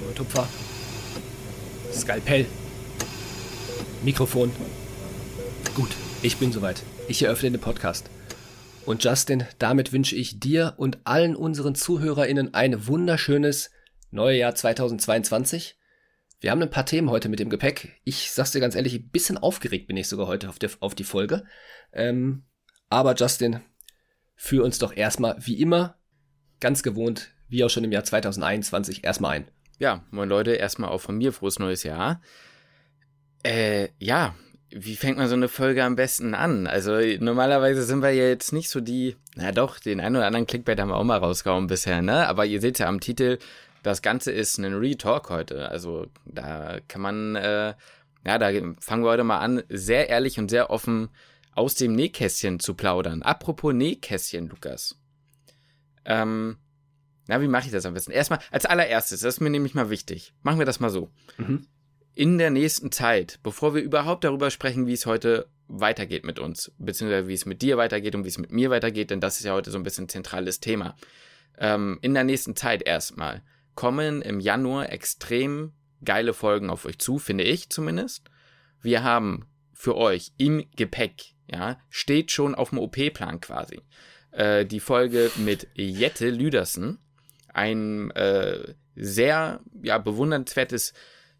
Tupfer, Skalpell, Mikrofon. Gut, ich bin soweit. Ich eröffne den Podcast. Und Justin, damit wünsche ich dir und allen unseren ZuhörerInnen ein wunderschönes neues Jahr 2022. Wir haben ein paar Themen heute mit dem Gepäck. Ich sag's dir ganz ehrlich, ein bisschen aufgeregt bin ich sogar heute auf die Folge. Aber Justin, führ uns doch erstmal, wie immer, ganz gewohnt, wie auch schon im Jahr 2021, erstmal ein. Ja, moin Leute, erstmal auch von mir frohes neues Jahr. Wie fängt man so eine Folge am besten an? Also normalerweise sind wir ja jetzt nicht so den einen oder anderen Clickbait haben wir auch mal rausgehauen bisher, ne? Aber ihr seht ja am Titel, das Ganze ist ein Retalk heute. Also da kann man, da fangen wir heute mal an, sehr ehrlich und sehr offen aus dem Nähkästchen zu plaudern. Apropos Nähkästchen, Lukas. Wie mache ich das am besten? Erstmal, als allererstes, das ist mir nämlich mal wichtig. Machen wir das mal so. In der nächsten Zeit, bevor wir überhaupt darüber sprechen, wie es heute weitergeht mit uns, beziehungsweise wie es mit dir weitergeht und wie es mit mir weitergeht, denn das ist ja heute so ein bisschen ein zentrales Thema. In der nächsten Zeit erstmal kommen im Januar extrem geile Folgen auf euch zu, finde ich zumindest. Wir haben für euch im Gepäck, ja, steht schon auf dem OP-Plan quasi, die Folge mit Jette Lüdersen, ein sehr bewundernswertes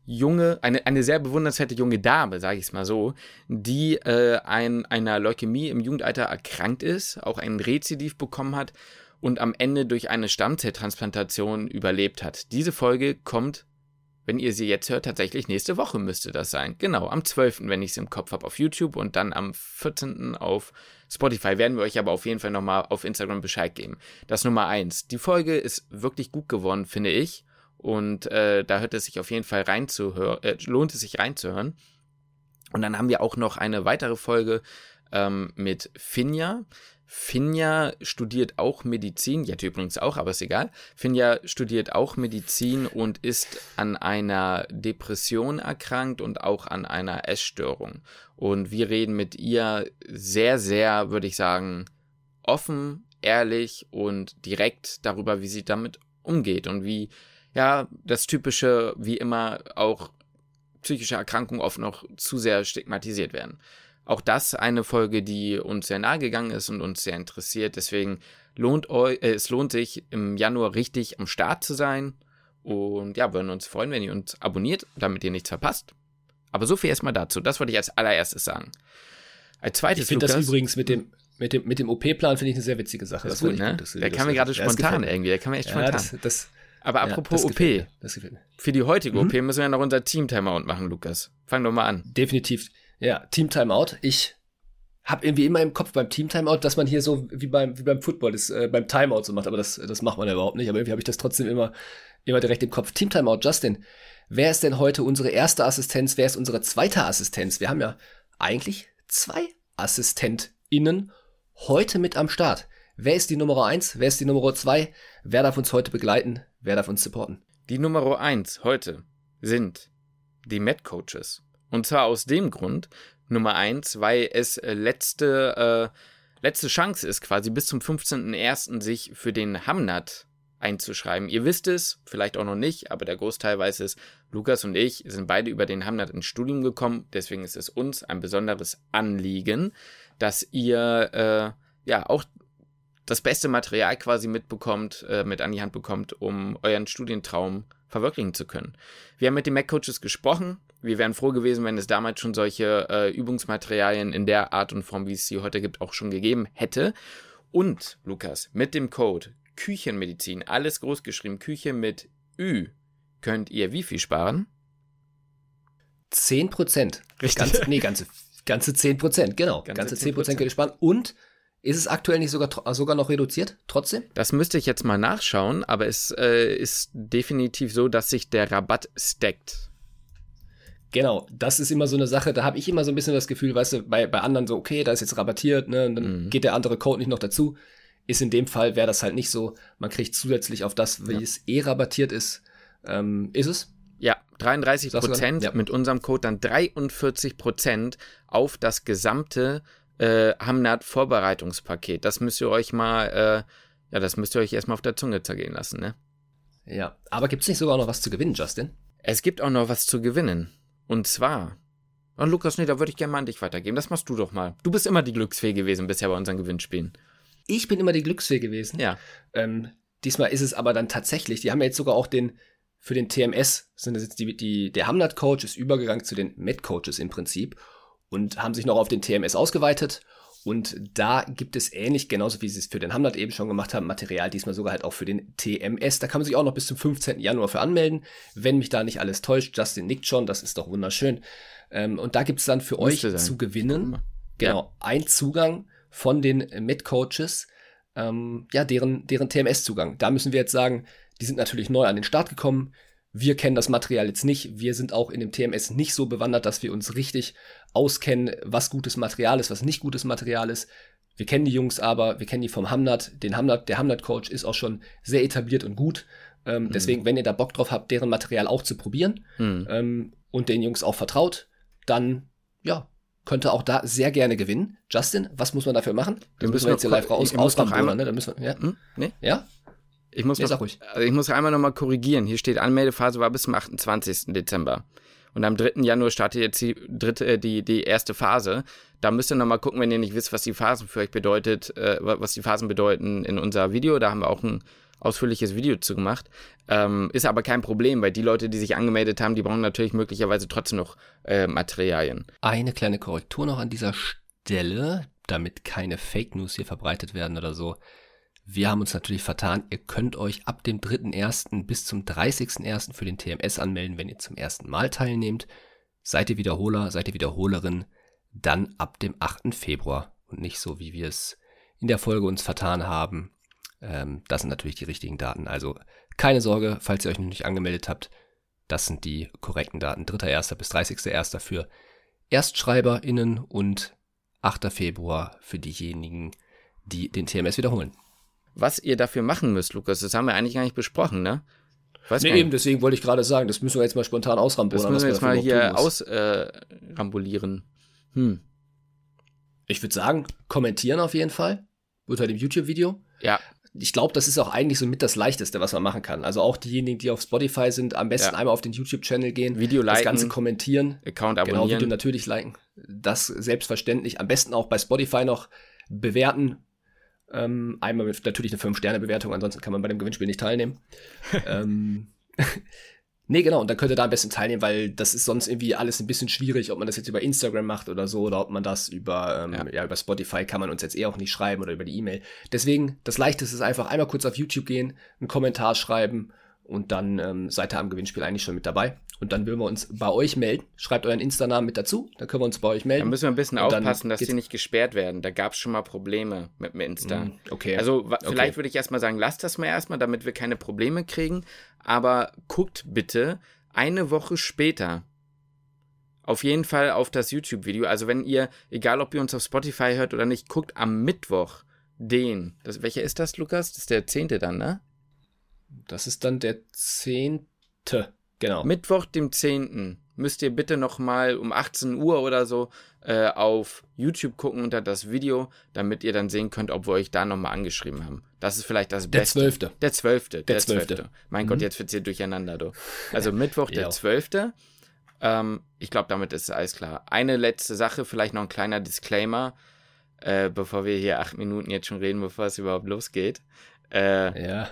eine sehr bewundernswerte junge Dame, sage ich es mal so, die einer Leukämie im Jugendalter erkrankt ist, auch ein Rezidiv bekommen hat und am Ende durch eine Stammzelltransplantation überlebt hat. Diese Folge kommt, wenn ihr sie jetzt hört, tatsächlich nächste Woche müsste das sein. Genau, am 12., wenn ich es im Kopf habe, auf YouTube und dann am 14. auf Spotify. Werden wir euch aber auf jeden Fall nochmal auf Instagram Bescheid geben. Das Nummer 1. Die Folge ist wirklich gut geworden, finde ich. Und da lohnt es sich auf jeden Fall reinzuhören. Und dann haben wir auch noch eine weitere Folge mit Finja. Finja studiert auch Medizin, Jette übrigens auch, aber ist egal. Finja studiert auch Medizin und ist an einer Depression erkrankt und auch an einer Essstörung. Und wir reden mit ihr sehr, sehr, würde ich sagen, offen, ehrlich und direkt darüber, wie sie damit umgeht und wie das Typische, wie immer, auch psychische Erkrankungen oft noch zu sehr stigmatisiert werden. Auch das eine Folge, die uns sehr nahe gegangen ist und uns sehr interessiert. Deswegen es lohnt sich, im Januar richtig am Start zu sein. Und ja, würden uns freuen, wenn ihr uns abonniert, damit ihr nichts verpasst. Aber so viel erstmal dazu. Das wollte ich als allererstes sagen. Als zweites, ich finde das übrigens mit dem OP-Plan finde ich eine sehr witzige Sache. Das ist gut, ne? Der kam mir gerade spontan irgendwie. Der kam mir echt spontan. Aber apropos OP, das gefällt mir. Für die heutige OP müssen wir ja noch unser Team-Timeout machen, Lukas. Fang doch mal an. Definitiv. Ja, Team-Timeout. Ich habe irgendwie immer im Kopf beim Team-Timeout, dass man hier so wie beim Football das beim Timeout so macht, aber das macht man ja überhaupt nicht. Aber irgendwie habe ich das trotzdem immer direkt im Kopf. Team-Timeout, Justin. Wer ist denn heute unsere erste Assistenz? Wer ist unsere zweite Assistenz? Wir haben ja eigentlich 2 AssistentInnen heute mit am Start. Wer ist die Nummer 1? Wer ist die Nummer 2? Wer darf uns heute begleiten? Wer darf uns supporten? Die Nummer 1 heute sind die Med-Coaches. Und zwar aus dem Grund, Nummer 1, weil es letzte Chance ist, quasi bis zum 15.01. sich für den Hamnat einzuschreiben. Ihr wisst es, vielleicht auch noch nicht, aber der Großteil weiß es. Lukas und ich sind beide über den Hamnat ins Studium gekommen. Deswegen ist es uns ein besonderes Anliegen, dass ihr auch das beste Material quasi mit an die Hand bekommt, um euren Studientraum verwirklichen zu können. Wir haben mit den Mac-Coaches gesprochen. Wir wären froh gewesen, wenn es damals schon solche Übungsmaterialien in der Art und Form, wie es sie heute gibt, auch schon gegeben hätte. Und, Lukas, mit dem Code Küchenmedizin, alles groß geschrieben, Küche mit Ü, könnt ihr wie viel sparen? 10%. Richtig. Ganze 10%, genau. Ganze 10% könnt ihr sparen. Und ist es aktuell nicht sogar noch reduziert, trotzdem? Das müsste ich jetzt mal nachschauen, aber es ist definitiv so, dass sich der Rabatt stackt. Genau, das ist immer so eine Sache, da habe ich immer so ein bisschen das Gefühl, weißt du, bei anderen so, okay, da ist jetzt rabattiert, ne, und dann geht der andere Code nicht noch dazu. Ist in dem Fall, wäre das halt nicht so, man kriegt zusätzlich auf das, wie es rabattiert ist, ist es? Ja, 33%, ja. Mit unserem Code dann 43% auf das gesamte Hamnat-Vorbereitungspaket. Das müsst ihr euch erstmal auf der Zunge zergehen lassen, ne? Ja, aber gibt es nicht sogar noch was zu gewinnen, Justin? Es gibt auch noch was zu gewinnen. Und zwar... Oh, Lukas, nee, da würde ich gerne mal an dich weitergeben. Das machst du doch mal. Du bist immer die Glücksfee gewesen bisher bei unseren Gewinnspielen. Ich bin immer die Glücksfee gewesen. Ja. Diesmal ist es aber dann tatsächlich, die haben ja jetzt sogar auch für den TMS, sind das jetzt der Hamnat-Coach ist übergegangen zu den Med-Coaches im Prinzip und haben sich noch auf den TMS ausgeweitet. Und da gibt es ähnlich, genauso wie sie es für den Hamnat eben schon gemacht haben, Material, diesmal sogar halt auch für den TMS. Da kann man sich auch noch bis zum 15. Januar für anmelden, wenn mich da nicht alles täuscht. Justin nickt schon, das ist doch wunderschön. Und da gibt es dann für euch zu gewinnen, genau, ein Zugang von den Med-Coaches, deren TMS-Zugang. Da müssen wir jetzt sagen, die sind natürlich neu an den Start gekommen. Wir kennen das Material jetzt nicht. Wir sind auch in dem TMS nicht so bewandert, dass wir uns richtig auskennen, was gutes Material ist, was nicht gutes Material ist. Wir kennen die Jungs aber, wir kennen die vom Hamnat. Der Hamnat-Coach ist auch schon sehr etabliert und gut. Deswegen, wenn ihr da Bock drauf habt, deren Material auch zu probieren und den Jungs auch vertraut, dann, könnt ihr auch da sehr gerne gewinnen. Justin, was muss man dafür machen? Das müssen wir jetzt hier live ausrambern, ne? Da müssen wir, Nee? Ja? Ich muss einmal nochmal korrigieren. Hier steht, Anmeldephase war bis zum 28. Dezember. Und am 3. Januar startet jetzt die erste Phase. Da müsst ihr nochmal gucken, wenn ihr nicht wisst, was die Phasen für euch bedeutet, was die Phasen bedeuten in unser Video. Da haben wir auch ein ausführliches Video zu gemacht. Ist aber kein Problem, weil die Leute, die sich angemeldet haben, die brauchen natürlich möglicherweise trotzdem noch Materialien. Eine kleine Korrektur noch an dieser Stelle, damit keine Fake News hier verbreitet werden oder so. Wir haben uns natürlich vertan. Ihr könnt euch ab dem 3.1. bis zum 30.1. für den TMS anmelden, wenn ihr zum ersten Mal teilnehmt. Seid ihr Wiederholer, seid ihr Wiederholerin, dann ab dem 8. Februar und nicht so, wie wir es in der Folge uns vertan haben. Das sind natürlich die richtigen Daten. Also keine Sorge, falls ihr euch noch nicht angemeldet habt. Das sind die korrekten Daten. 3.1. bis 30.1. für ErstschreiberInnen und 8. Februar für diejenigen, die den TMS wiederholen. Was ihr dafür machen müsst, Lukas, das haben wir eigentlich gar nicht besprochen, ne? Eben, deswegen wollte ich gerade sagen, das müssen wir jetzt mal spontan ausrambulieren. Das müssen wir jetzt mal hier ausrambulieren. Ich würde sagen, kommentieren auf jeden Fall unter dem YouTube-Video. Ja. Ich glaube, das ist auch eigentlich so mit das Leichteste, was man machen kann. Also auch diejenigen, die auf Spotify sind, am besten einmal auf den YouTube-Channel gehen, Video liken, das Ganze kommentieren, Account abonnieren. Genau, Video natürlich liken. Das selbstverständlich. Am besten auch bei Spotify noch bewerten. Einmal mit natürlich eine 5-Sterne-Bewertung, ansonsten kann man bei dem Gewinnspiel nicht teilnehmen. Nee, genau, und dann könnt ihr da am besten teilnehmen, weil das ist sonst irgendwie alles ein bisschen schwierig, ob man das jetzt über Instagram macht oder so, oder ob man das über Spotify kann man uns jetzt auch nicht schreiben oder über die E-Mail. Deswegen, das Leichteste ist einfach einmal kurz auf YouTube gehen, einen Kommentar schreiben und dann seid ihr am Gewinnspiel eigentlich schon mit dabei. Und dann würden wir uns bei euch melden. Schreibt euren Insta-Namen mit dazu, dann können wir uns bei euch melden. Da müssen wir ein bisschen aufpassen, dass die nicht gesperrt werden. Da gab es schon mal Probleme mit dem Insta. Okay. Also vielleicht würde ich erstmal sagen, lasst das mal erstmal, damit wir keine Probleme kriegen. Aber guckt bitte eine Woche später auf jeden Fall auf das YouTube-Video. Also wenn ihr, egal ob ihr uns auf Spotify hört oder nicht, guckt am Mittwoch welcher ist das, Lukas? Das ist der 10. dann, ne? Das ist dann der 10. Genau. Mittwoch, dem 10. müsst ihr bitte nochmal um 18 Uhr oder so auf YouTube gucken unter das Video, damit ihr dann sehen könnt, ob wir euch da nochmal angeschrieben haben. Das ist vielleicht das Beste. Der 12. Der 12. Mein Gott, jetzt wird's hier durcheinander, du. Also Mittwoch, der 12. Ich glaube, damit ist alles klar. Eine letzte Sache, vielleicht noch ein kleiner Disclaimer, bevor wir hier 8 Minuten jetzt schon reden, bevor es überhaupt losgeht. Ja.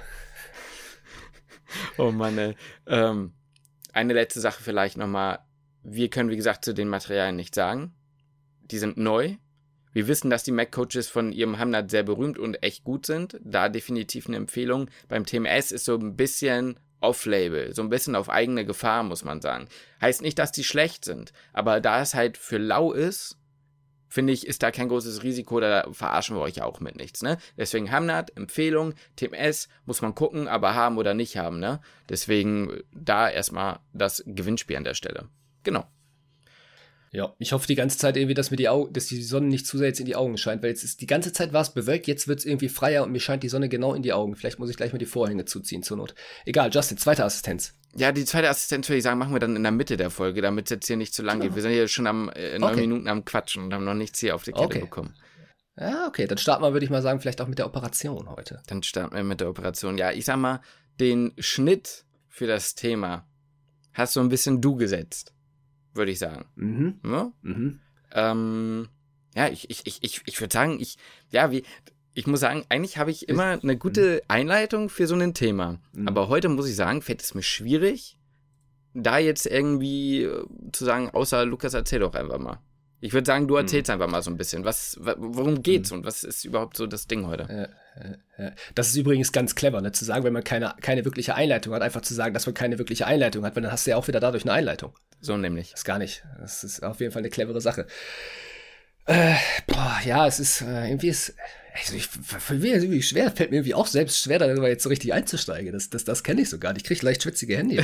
Oh Mann, ey. Eine letzte Sache vielleicht nochmal. Wir können, wie gesagt, zu den Materialien nichts sagen. Die sind neu. Wir wissen, dass die Mac-Coaches von ihrem Hamnat sehr berühmt und echt gut sind. Da definitiv eine Empfehlung. Beim TMS ist so ein bisschen off-label, so ein bisschen auf eigene Gefahr, muss man sagen. Heißt nicht, dass die schlecht sind, aber da es halt für lau ist, finde ich, ist da kein großes Risiko, da verarschen wir euch auch mit nichts, ne? Deswegen Hamnat, Empfehlung, TMS, muss man gucken, aber haben oder nicht haben, ne? Deswegen da erstmal das Gewinnspiel an der Stelle. Genau. Ja, ich hoffe die ganze Zeit irgendwie, dass die Sonne nicht zu sehr jetzt in die Augen scheint, weil die ganze Zeit war es bewölkt, jetzt wird es irgendwie freier und mir scheint die Sonne genau in die Augen. Vielleicht muss ich gleich mal die Vorhänge zuziehen zur Not. Egal, Justin, zweite Assistenz. Ja, die zweite Assistenz, würde ich sagen, machen wir dann in der Mitte der Folge, damit es jetzt hier nicht zu lang geht. Wir sind hier schon 9 Minuten am Quatschen und haben noch nichts hier auf die Kette bekommen. Ja, okay, dann starten wir, würde ich mal sagen, vielleicht auch mit der Operation heute. Dann starten wir mit der Operation. Ja, ich sag mal, den Schnitt für das Thema hast so ein bisschen du gesetzt, würde ich sagen. Ja? Ja, ich würde sagen, ich muss sagen, eigentlich habe ich immer eine gute Einleitung für so ein Thema. Aber heute muss ich sagen, fällt es mir schwierig, da jetzt irgendwie zu sagen, außer Lukas, erzähl doch einfach mal. Ich würde sagen, du erzählst einfach mal so ein bisschen. Worum geht's und was ist überhaupt so das Ding heute? Das ist übrigens ganz clever, ne? Zu sagen, wenn man keine wirkliche Einleitung hat, einfach zu sagen, dass man keine wirkliche Einleitung hat, weil dann hast du ja auch wieder dadurch eine Einleitung. So nämlich. Das ist auf jeden Fall eine clevere Sache. Es ist irgendwie irgendwie schwer, fällt mir irgendwie auch selbst schwer, darüber jetzt so richtig einzusteigen. Das kenne ich so gar nicht. Ich kriege leicht schwitzige Hände.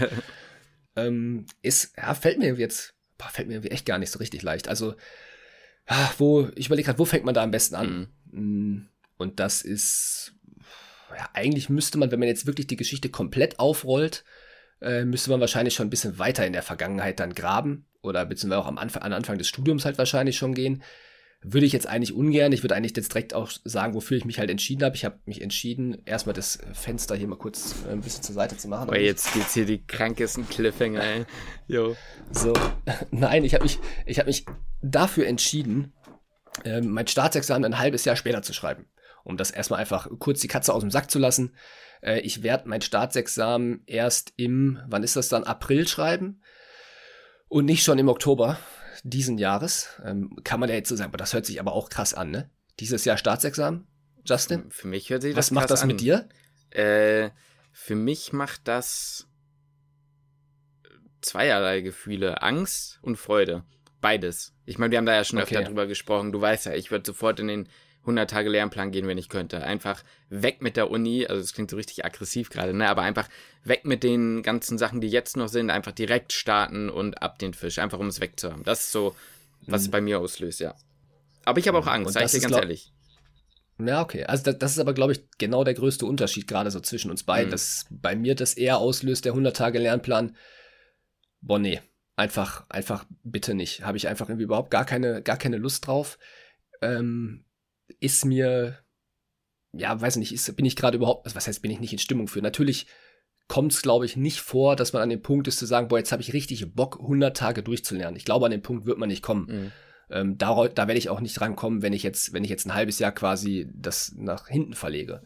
Fällt mir irgendwie echt gar nicht so richtig leicht. Also, ich überlege gerade, wo fängt man da am besten an? Und das ist, eigentlich müsste man, wenn man jetzt wirklich die Geschichte komplett aufrollt, müsste man wahrscheinlich schon ein bisschen weiter in der Vergangenheit dann graben oder beziehungsweise auch am Anfang des Studiums halt wahrscheinlich schon gehen. Würde ich jetzt eigentlich ungern. Ich würde eigentlich jetzt direkt auch sagen, wofür ich mich halt entschieden habe. Ich habe mich entschieden, erstmal das Fenster hier mal kurz ein bisschen zur Seite zu machen. Oh, jetzt geht's hier die krankesten Cliffhanger, ey. Jo. So, nein, ich hab mich dafür entschieden, mein Staatsexamen ein halbes Jahr später zu schreiben. Um das erstmal einfach kurz die Katze aus dem Sack zu lassen. Ich werde mein Staatsexamen erst wann ist das dann, April schreiben und nicht schon im Oktober diesen Jahres. Kann man ja jetzt so sagen, aber das hört sich aber auch krass an, ne? Dieses Jahr Staatsexamen, Justin? Für mich hört sich das krass an. Was macht das mit dir? Für mich macht das zweierlei Gefühle, Angst und Freude. Beides. Ich meine, wir haben da ja schon öfter drüber gesprochen. Du weißt ja, ich würde sofort in den 100-Tage-Lernplan gehen, wenn ich könnte. Einfach weg mit der Uni, also das klingt so richtig aggressiv gerade, ne? Aber einfach weg mit den ganzen Sachen, die jetzt noch sind, einfach direkt starten und ab den Fisch, einfach um es wegzuhaben. Das ist so, was es bei mir auslöst, ja. Aber ich habe auch Angst, sag ich dir ganz ehrlich. Ja, okay. Also das ist aber, glaube ich, genau der größte Unterschied gerade so zwischen uns beiden, dass bei mir das eher auslöst, der 100-Tage-Lernplan. Boah, nee. Einfach bitte nicht. Habe ich einfach irgendwie überhaupt gar keine Lust drauf. Ist mir, weiß nicht, bin ich gerade überhaupt, was heißt, bin ich nicht in Stimmung für? Natürlich kommt es, glaube ich, nicht vor, dass man an dem Punkt ist zu sagen, boah, jetzt habe ich richtig Bock, 100 Tage durchzulernen. Ich glaube, an dem Punkt wird man nicht kommen. Da werde ich auch nicht dran kommen, wenn ich jetzt ein halbes Jahr quasi das nach hinten verlege.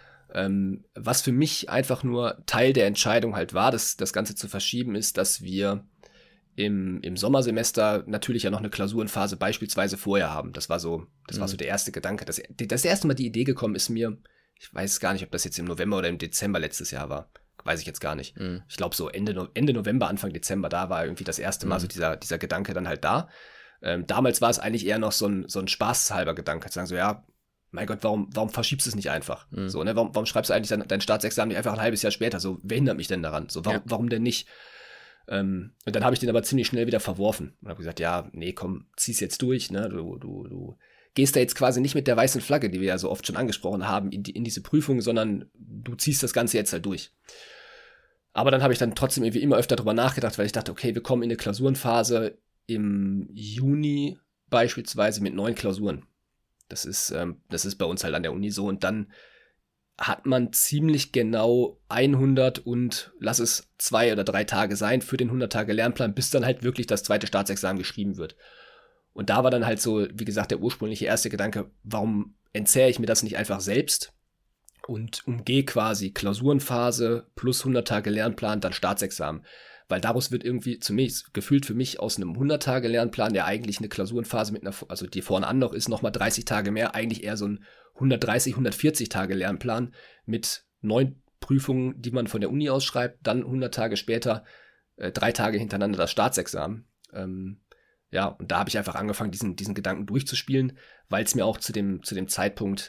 Was für mich einfach nur Teil der Entscheidung halt war, das Ganze zu verschieben, ist, dass wir im Sommersemester natürlich ja noch eine Klausurenphase beispielsweise vorher haben. Das war so der erste Gedanke. Das erste Mal die Idee gekommen ist mir, ich weiß gar nicht, ob das jetzt im November oder im Dezember letztes Jahr war. Weiß ich jetzt gar nicht. Ich glaube so Ende November, Anfang Dezember, da war irgendwie das erste Mal so dieser Gedanke dann halt da. Damals war es eigentlich eher noch so ein spaßhalber Gedanke, zu sagen so, ja, mein Gott, warum verschiebst du es nicht einfach? So, ne, warum schreibst du eigentlich dein Staatsexamen nicht einfach ein halbes Jahr später? So, wer hindert mich denn daran? So, warum denn nicht? Und dann habe ich den aber ziemlich schnell wieder verworfen und habe gesagt, ja, nee, komm, zieh's jetzt durch, ne? Du gehst da jetzt quasi nicht mit der weißen Flagge, die wir ja so oft schon angesprochen haben, in diese Prüfung, sondern du ziehst das Ganze jetzt halt durch. Aber dann habe ich dann trotzdem irgendwie immer öfter drüber nachgedacht, weil ich dachte, okay, wir kommen in eine Klausurenphase im Juni beispielsweise mit 9 Klausuren. Das ist bei uns halt an der Uni so und dann hat man ziemlich genau 100 und lass es 2 oder 3 Tage sein für den 100-Tage-Lernplan, bis dann halt wirklich das zweite Staatsexamen geschrieben wird. Und da war dann halt so, wie gesagt, der ursprüngliche erste Gedanke, warum entzerre ich mir das nicht einfach selbst und umgehe quasi Klausurenphase plus 100-Tage-Lernplan, dann Staatsexamen. Weil daraus wird irgendwie zumindest gefühlt für mich aus einem 100-Tage-Lernplan, der eigentlich eine Klausurenphase also die vorne an noch ist, nochmal 30 Tage mehr, eigentlich eher so ein 130, 140 Tage Lernplan mit 9 Prüfungen, die man von der Uni ausschreibt, dann 100 Tage später 3 Tage hintereinander das Staatsexamen. Und da habe ich einfach angefangen, diesen Gedanken durchzuspielen, weil es mir auch zu dem Zeitpunkt,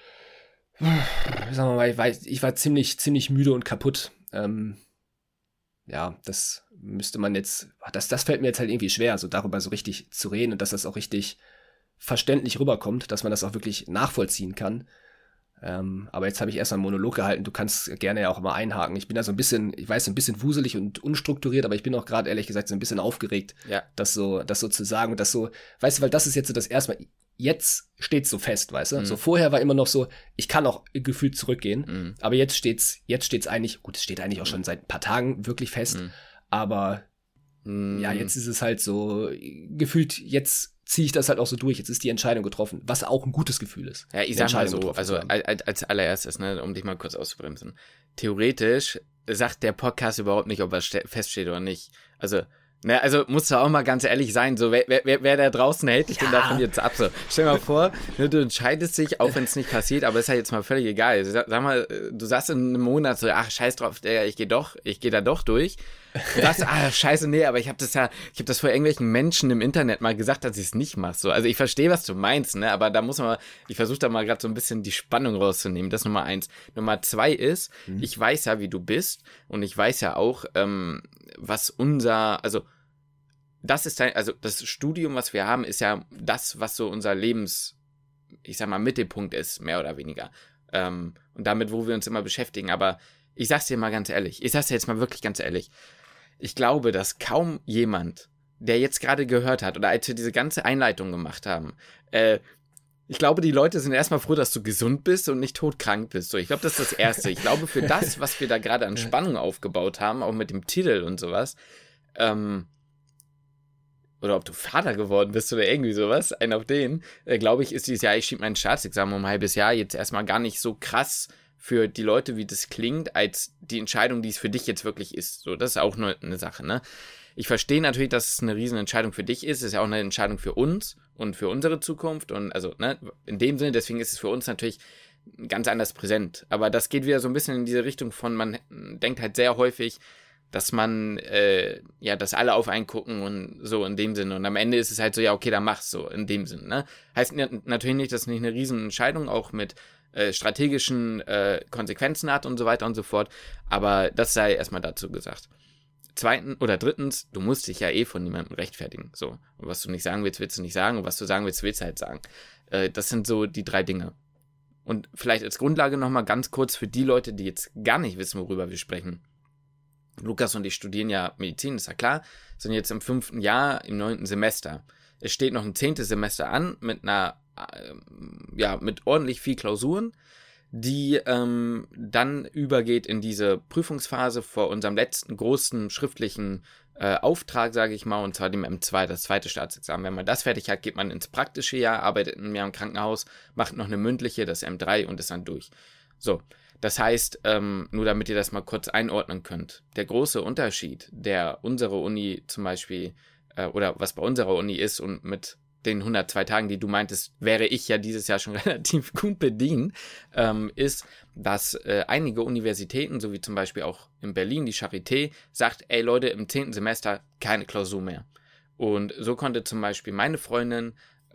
sagen wir mal, ich war ziemlich müde und kaputt. Das müsste man jetzt, das fällt mir jetzt halt irgendwie schwer, so darüber so richtig zu reden und dass das auch richtig verständlich rüberkommt, dass man das auch wirklich nachvollziehen kann. Aber jetzt habe ich erst mal einen Monolog gehalten. Du kannst gerne ja auch mal einhaken. Ich bin da so ein bisschen, ich weiß, ein bisschen wuselig und unstrukturiert, aber ich bin auch gerade ehrlich gesagt so ein bisschen aufgeregt, das so zu sagen und das so, weißt du, weil das ist jetzt so das erste Mal, jetzt steht's so fest, weißt du? So vorher war immer noch so, ich kann auch gefühlt zurückgehen, aber jetzt steht's eigentlich, gut, es steht eigentlich auch schon seit ein paar Tagen wirklich fest, aber ja, jetzt ist es halt so, gefühlt, jetzt ziehe ich das halt auch so durch. Jetzt ist die Entscheidung getroffen, was auch ein gutes Gefühl ist. Ja, ich sag mal so, also als allererstes, ne, um dich mal kurz auszubremsen. Theoretisch sagt der Podcast überhaupt nicht, ob er feststeht oder nicht. Also musst du auch mal ganz ehrlich sein, so, wer da draußen hält dich denn davon jetzt ab? So, stell dir mal vor, ne, du entscheidest dich, auch wenn es nicht passiert, aber ist ja jetzt mal völlig egal. Sag mal, du sagst in einem Monat so, ach, scheiß drauf, ich gehe da doch durch. Du sagst, scheiße, nee, aber ich habe das vor irgendwelchen Menschen im Internet mal gesagt, dass ich es nicht mache. So, also ich verstehe, was du meinst, ne, aber da muss man, ich versuche da mal gerade so ein bisschen die Spannung rauszunehmen. Das ist Nummer 1. Nummer 2 ist, ich weiß ja, wie du bist und ich weiß ja auch, was das Studium, was wir haben, ist ja das, was so unser ich sag mal, Mittelpunkt ist, mehr oder weniger. Und damit, wo wir uns immer beschäftigen. Aber ich sag's dir mal ganz ehrlich, ich sag's dir jetzt mal wirklich ganz ehrlich, ich glaube, dass kaum jemand, der jetzt gerade gehört hat oder als wir diese ganze Einleitung gemacht haben, ich glaube, die Leute sind erstmal froh, dass du gesund bist und nicht todkrank bist. So, ich glaube, das ist das Erste. Ich glaube, für das, was wir da gerade an Spannung aufgebaut haben, auch mit dem Titel und sowas, oder ob du Vater geworden bist oder irgendwie sowas, einen auf den, glaube ich, ist dieses Jahr, ich schiebe mein Staatsexamen um ein halbes Jahr, jetzt erstmal gar nicht so krass für die Leute, wie das klingt, als die Entscheidung, die es für dich jetzt wirklich ist. So, das ist auch nur eine Sache, ne? Ich verstehe natürlich, dass es eine riesen Entscheidung für dich ist. Es ist ja auch eine Entscheidung für uns und für unsere Zukunft. Und also, ne, in dem Sinne, deswegen ist es für uns natürlich ganz anders präsent. Aber das geht wieder so ein bisschen in diese Richtung von, man denkt halt sehr häufig, dass man, dass alle auf einen gucken und so in dem Sinne. Und am Ende ist es halt so, ja, okay, dann mach's so in dem Sinne, ne? Heißt natürlich nicht, dass es nicht eine riesen Entscheidung auch mit strategischen Konsequenzen hat und so weiter und so fort. Aber das sei erstmal dazu gesagt. Drittens, du musst dich ja von niemandem rechtfertigen. So. Und was du nicht sagen willst, willst du nicht sagen. Und was du sagen willst, willst du halt sagen. Das sind so die 3 Dinge. Und vielleicht als Grundlage nochmal ganz kurz für die Leute, die jetzt gar nicht wissen, worüber wir sprechen. Lukas und ich studieren ja Medizin, ist ja klar, sind jetzt im 5. Jahr, im 9. Semester. Es steht noch ein 10. Semester an mit mit ordentlich viel Klausuren, die dann übergeht in diese Prüfungsphase vor unserem letzten großen schriftlichen Auftrag, sage ich mal, und zwar dem M2, das 2. Staatsexamen. Wenn man das fertig hat, geht man ins praktische Jahr, arbeitet ein Jahr im Krankenhaus, macht noch eine mündliche, das M3 und ist dann durch. So, das heißt, nur damit ihr das mal kurz einordnen könnt, der große Unterschied, der unsere Uni zum Beispiel, oder was bei unserer Uni ist und mit den 102 Tagen, die du meintest, wäre ich ja dieses Jahr schon relativ gut bedient, ist, dass einige Universitäten, so wie zum Beispiel auch in Berlin die Charité, sagt, ey Leute, im 10. Semester keine Klausur mehr. Und so konnte zum Beispiel meine Freundin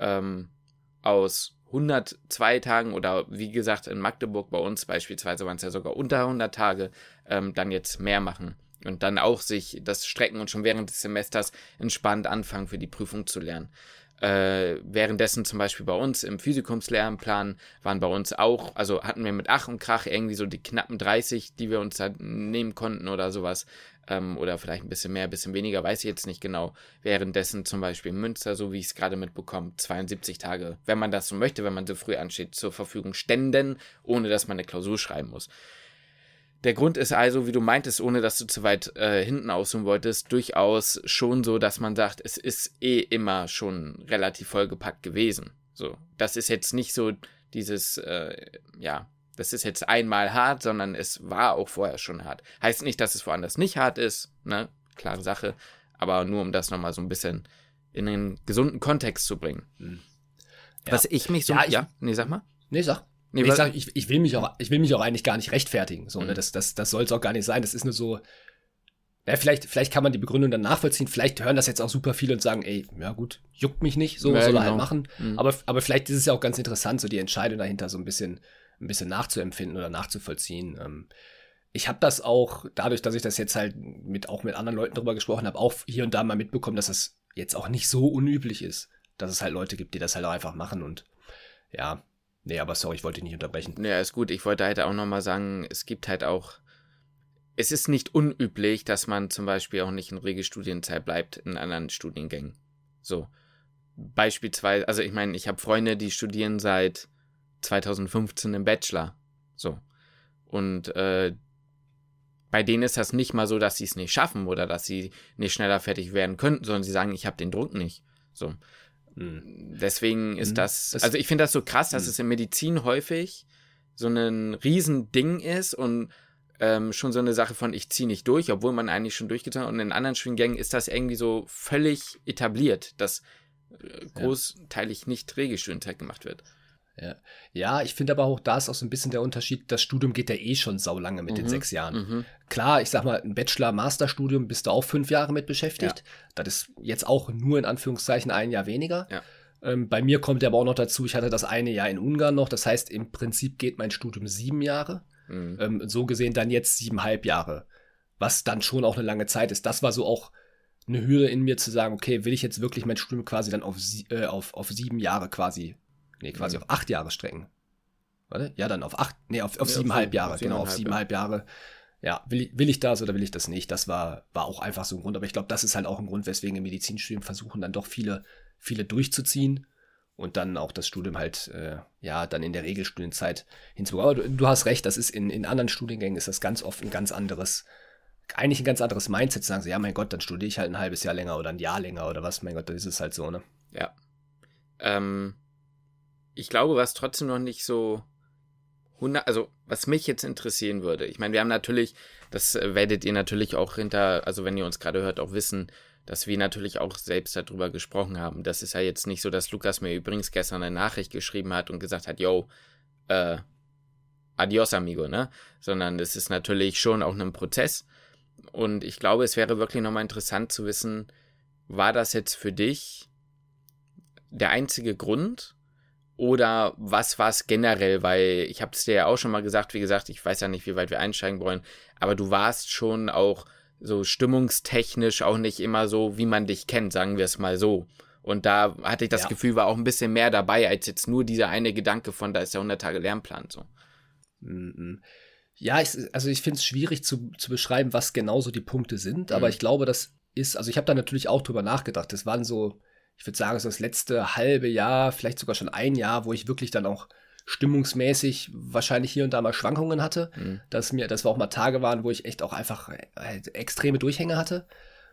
aus 102 Tagen oder wie gesagt in Magdeburg bei uns beispielsweise waren es ja sogar unter 100 Tage, dann jetzt mehr machen. Und dann auch sich das strecken und schon während des Semesters entspannt anfangen, für die Prüfung zu lernen. Währenddessen zum Beispiel bei uns im Physikumslehrenplan waren bei uns auch, also hatten wir mit Ach und Krach irgendwie so die knappen 30, die wir uns da nehmen konnten oder sowas. Oder vielleicht ein bisschen mehr, ein bisschen weniger, weiß ich jetzt nicht genau. Währenddessen zum Beispiel in Münster, so wie ich es gerade mitbekomme, 72 Tage, wenn man das so möchte, wenn man so früh ansteht, zur Verfügung ständen, ohne dass man eine Klausur schreiben muss. Der Grund ist also, wie du meintest, ohne dass du zu weit hinten ausholen wolltest, durchaus schon so, dass man sagt, es ist immer schon relativ vollgepackt gewesen. So, das ist jetzt nicht so dieses, das ist jetzt einmal hart, sondern es war auch vorher schon hart. Heißt nicht, dass es woanders nicht hart ist, ne? Klare Sache, aber nur um das nochmal so ein bisschen in einen gesunden Kontext zu bringen. Ja. Was ich mich so... sag mal. Nee, sag. Nee, ich will mich auch eigentlich gar nicht rechtfertigen. So, ne? Das soll es auch gar nicht sein. Das ist nur so, ja, vielleicht kann man die Begründung dann nachvollziehen. Vielleicht hören das jetzt auch super viele und sagen, ey, ja gut, juckt mich nicht, so, soll er halt machen. Aber vielleicht ist es ja auch ganz interessant, so die Entscheidung dahinter so ein bisschen nachzuempfinden oder nachzuvollziehen. Ich habe das auch, dadurch, dass ich das jetzt halt auch mit anderen Leuten drüber gesprochen habe, auch hier und da mal mitbekommen, dass es jetzt auch nicht so unüblich ist, dass es halt Leute gibt, die das halt auch einfach machen und ja, Nee, aber sorry, ich wollte dich nicht unterbrechen. Ja, ist gut. Ich wollte halt auch nochmal sagen, es ist nicht unüblich, dass man zum Beispiel auch nicht in Regelstudienzeit bleibt in anderen Studiengängen. So. Beispielsweise, also ich meine, ich habe Freunde, die studieren seit 2015 im Bachelor. So. Und bei denen ist das nicht mal so, dass sie es nicht schaffen oder dass sie nicht schneller fertig werden könnten, sondern sie sagen, ich habe den Druck nicht. So. Deswegen ist also ich finde das so krass, dass es in Medizin häufig so ein Riesending ist und schon so eine Sache von, ich ziehe nicht durch, obwohl man eigentlich schon durchgezogen hat. Und in anderen Studiengängen ist das irgendwie so völlig etabliert, dass großteilig nicht Regelstudienzeit gemacht wird. Ja, ich finde aber auch, da ist auch so ein bisschen der Unterschied, das Studium geht ja eh schon saulange mit den 6 Jahren. Klar, ich sag mal, ein Bachelor-Masterstudium bist du auch 5 Jahre mit beschäftigt. Ja. Das ist jetzt auch nur in Anführungszeichen 1 Jahr weniger. Ja. Bei mir kommt aber auch noch dazu, ich hatte das eine Jahr in Ungarn noch, das heißt, im Prinzip geht mein Studium 7 Jahre. So gesehen dann jetzt 7,5 Jahre, was dann schon auch eine lange Zeit ist. Das war so auch eine Hürde in mir zu sagen, okay, will ich jetzt wirklich mein Studium quasi dann auf 7 Jahre quasi auf 8 Jahre strecken. Warte, ja, dann auf 7,5 Jahre, genau, auf 7,5 Jahre. Ja, will ich das oder will ich das nicht? Das war auch einfach so ein Grund, aber ich glaube, das ist halt auch ein Grund, weswegen im Medizinstudium versuchen dann doch viele durchzuziehen und dann auch das Studium halt, dann in der Regelstudienzeit hinzubekommen. Aber du hast recht, das ist in anderen Studiengängen ist das ganz oft ein ganz anderes Mindset, zu sagen so, ja, mein Gott, dann studiere ich halt ein halbes Jahr länger oder ein Jahr länger oder was, mein Gott, dann ist es halt so, ne? Ja. Ich glaube, was trotzdem noch nicht so also was mich jetzt interessieren würde, ich meine, wir haben natürlich, das werdet ihr natürlich auch also wenn ihr uns gerade hört, auch wissen, dass wir natürlich auch selbst darüber gesprochen haben. Das ist ja jetzt nicht so, dass Lukas mir übrigens gestern eine Nachricht geschrieben hat und gesagt hat, yo, adios amigo, ne? Sondern es ist natürlich schon auch ein Prozess und ich glaube, es wäre wirklich nochmal interessant zu wissen, war das jetzt für dich der einzige Grund? Oder was war es generell, weil ich habe es dir ja auch schon mal gesagt, wie gesagt, ich weiß ja nicht, wie weit wir einsteigen wollen, aber du warst schon auch so stimmungstechnisch auch nicht immer so, wie man dich kennt, sagen wir es mal so. Und da hatte ich das Gefühl, war auch ein bisschen mehr dabei, als jetzt nur dieser eine Gedanke von, da ist der 100-Tage-Lernplan so. Ja, ich finde es schwierig zu beschreiben, was genau so die Punkte sind, aber ich glaube, das ist, also ich habe da natürlich auch drüber nachgedacht, das waren so, ich würde sagen, so das letzte halbe Jahr, vielleicht sogar schon 1 Jahr, wo ich wirklich dann auch stimmungsmäßig wahrscheinlich hier und da mal Schwankungen hatte, dass wir auch mal Tage waren, wo ich echt auch einfach extreme Durchhänge hatte.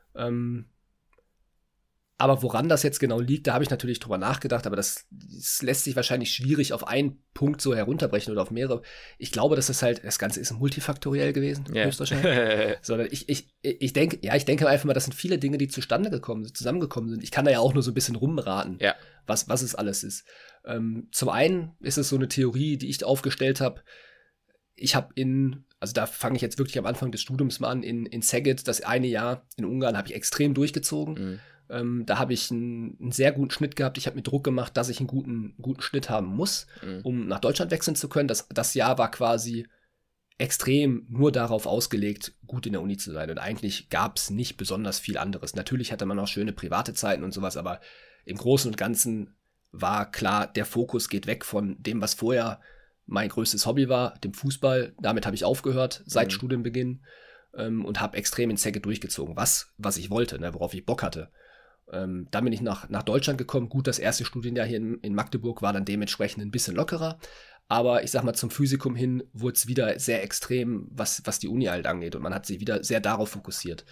Aber woran das jetzt genau liegt, da habe ich natürlich drüber nachgedacht, aber das lässt sich wahrscheinlich schwierig auf einen Punkt so herunterbrechen oder auf mehrere. Ich glaube, dass das Ganze ist multifaktoriell gewesen, höchstwahrscheinlich. Sondern ich denke einfach mal, das sind viele Dinge, die zusammengekommen sind. Ich kann da ja auch nur so ein bisschen rumraten, was es alles ist. Zum einen ist es so eine Theorie, die ich aufgestellt habe. Ich habe also da fange ich jetzt wirklich am Anfang des Studiums mal an, in Szeged, das eine Jahr in Ungarn habe ich extrem durchgezogen. Da habe ich einen sehr guten Schnitt gehabt. Ich habe mir Druck gemacht, dass ich einen guten Schnitt haben muss, um nach Deutschland wechseln zu können. Das Jahr war quasi extrem nur darauf ausgelegt, gut in der Uni zu sein. Und eigentlich gab es nicht besonders viel anderes. Natürlich hatte man auch schöne private Zeiten und sowas, aber im Großen und Ganzen war klar, der Fokus geht weg von dem, was vorher mein größtes Hobby war, dem Fußball. Damit habe ich aufgehört seit Studienbeginn und habe extrem in Szeged durchgezogen, was ich wollte, ne, worauf ich Bock hatte. Dann bin ich nach Deutschland gekommen. Gut, das erste Studienjahr hier in Magdeburg war dann dementsprechend ein bisschen lockerer. Aber ich sag mal, zum Physikum hin wurde es wieder sehr extrem, was die Uni halt angeht. Und man hat sich wieder sehr darauf fokussiert.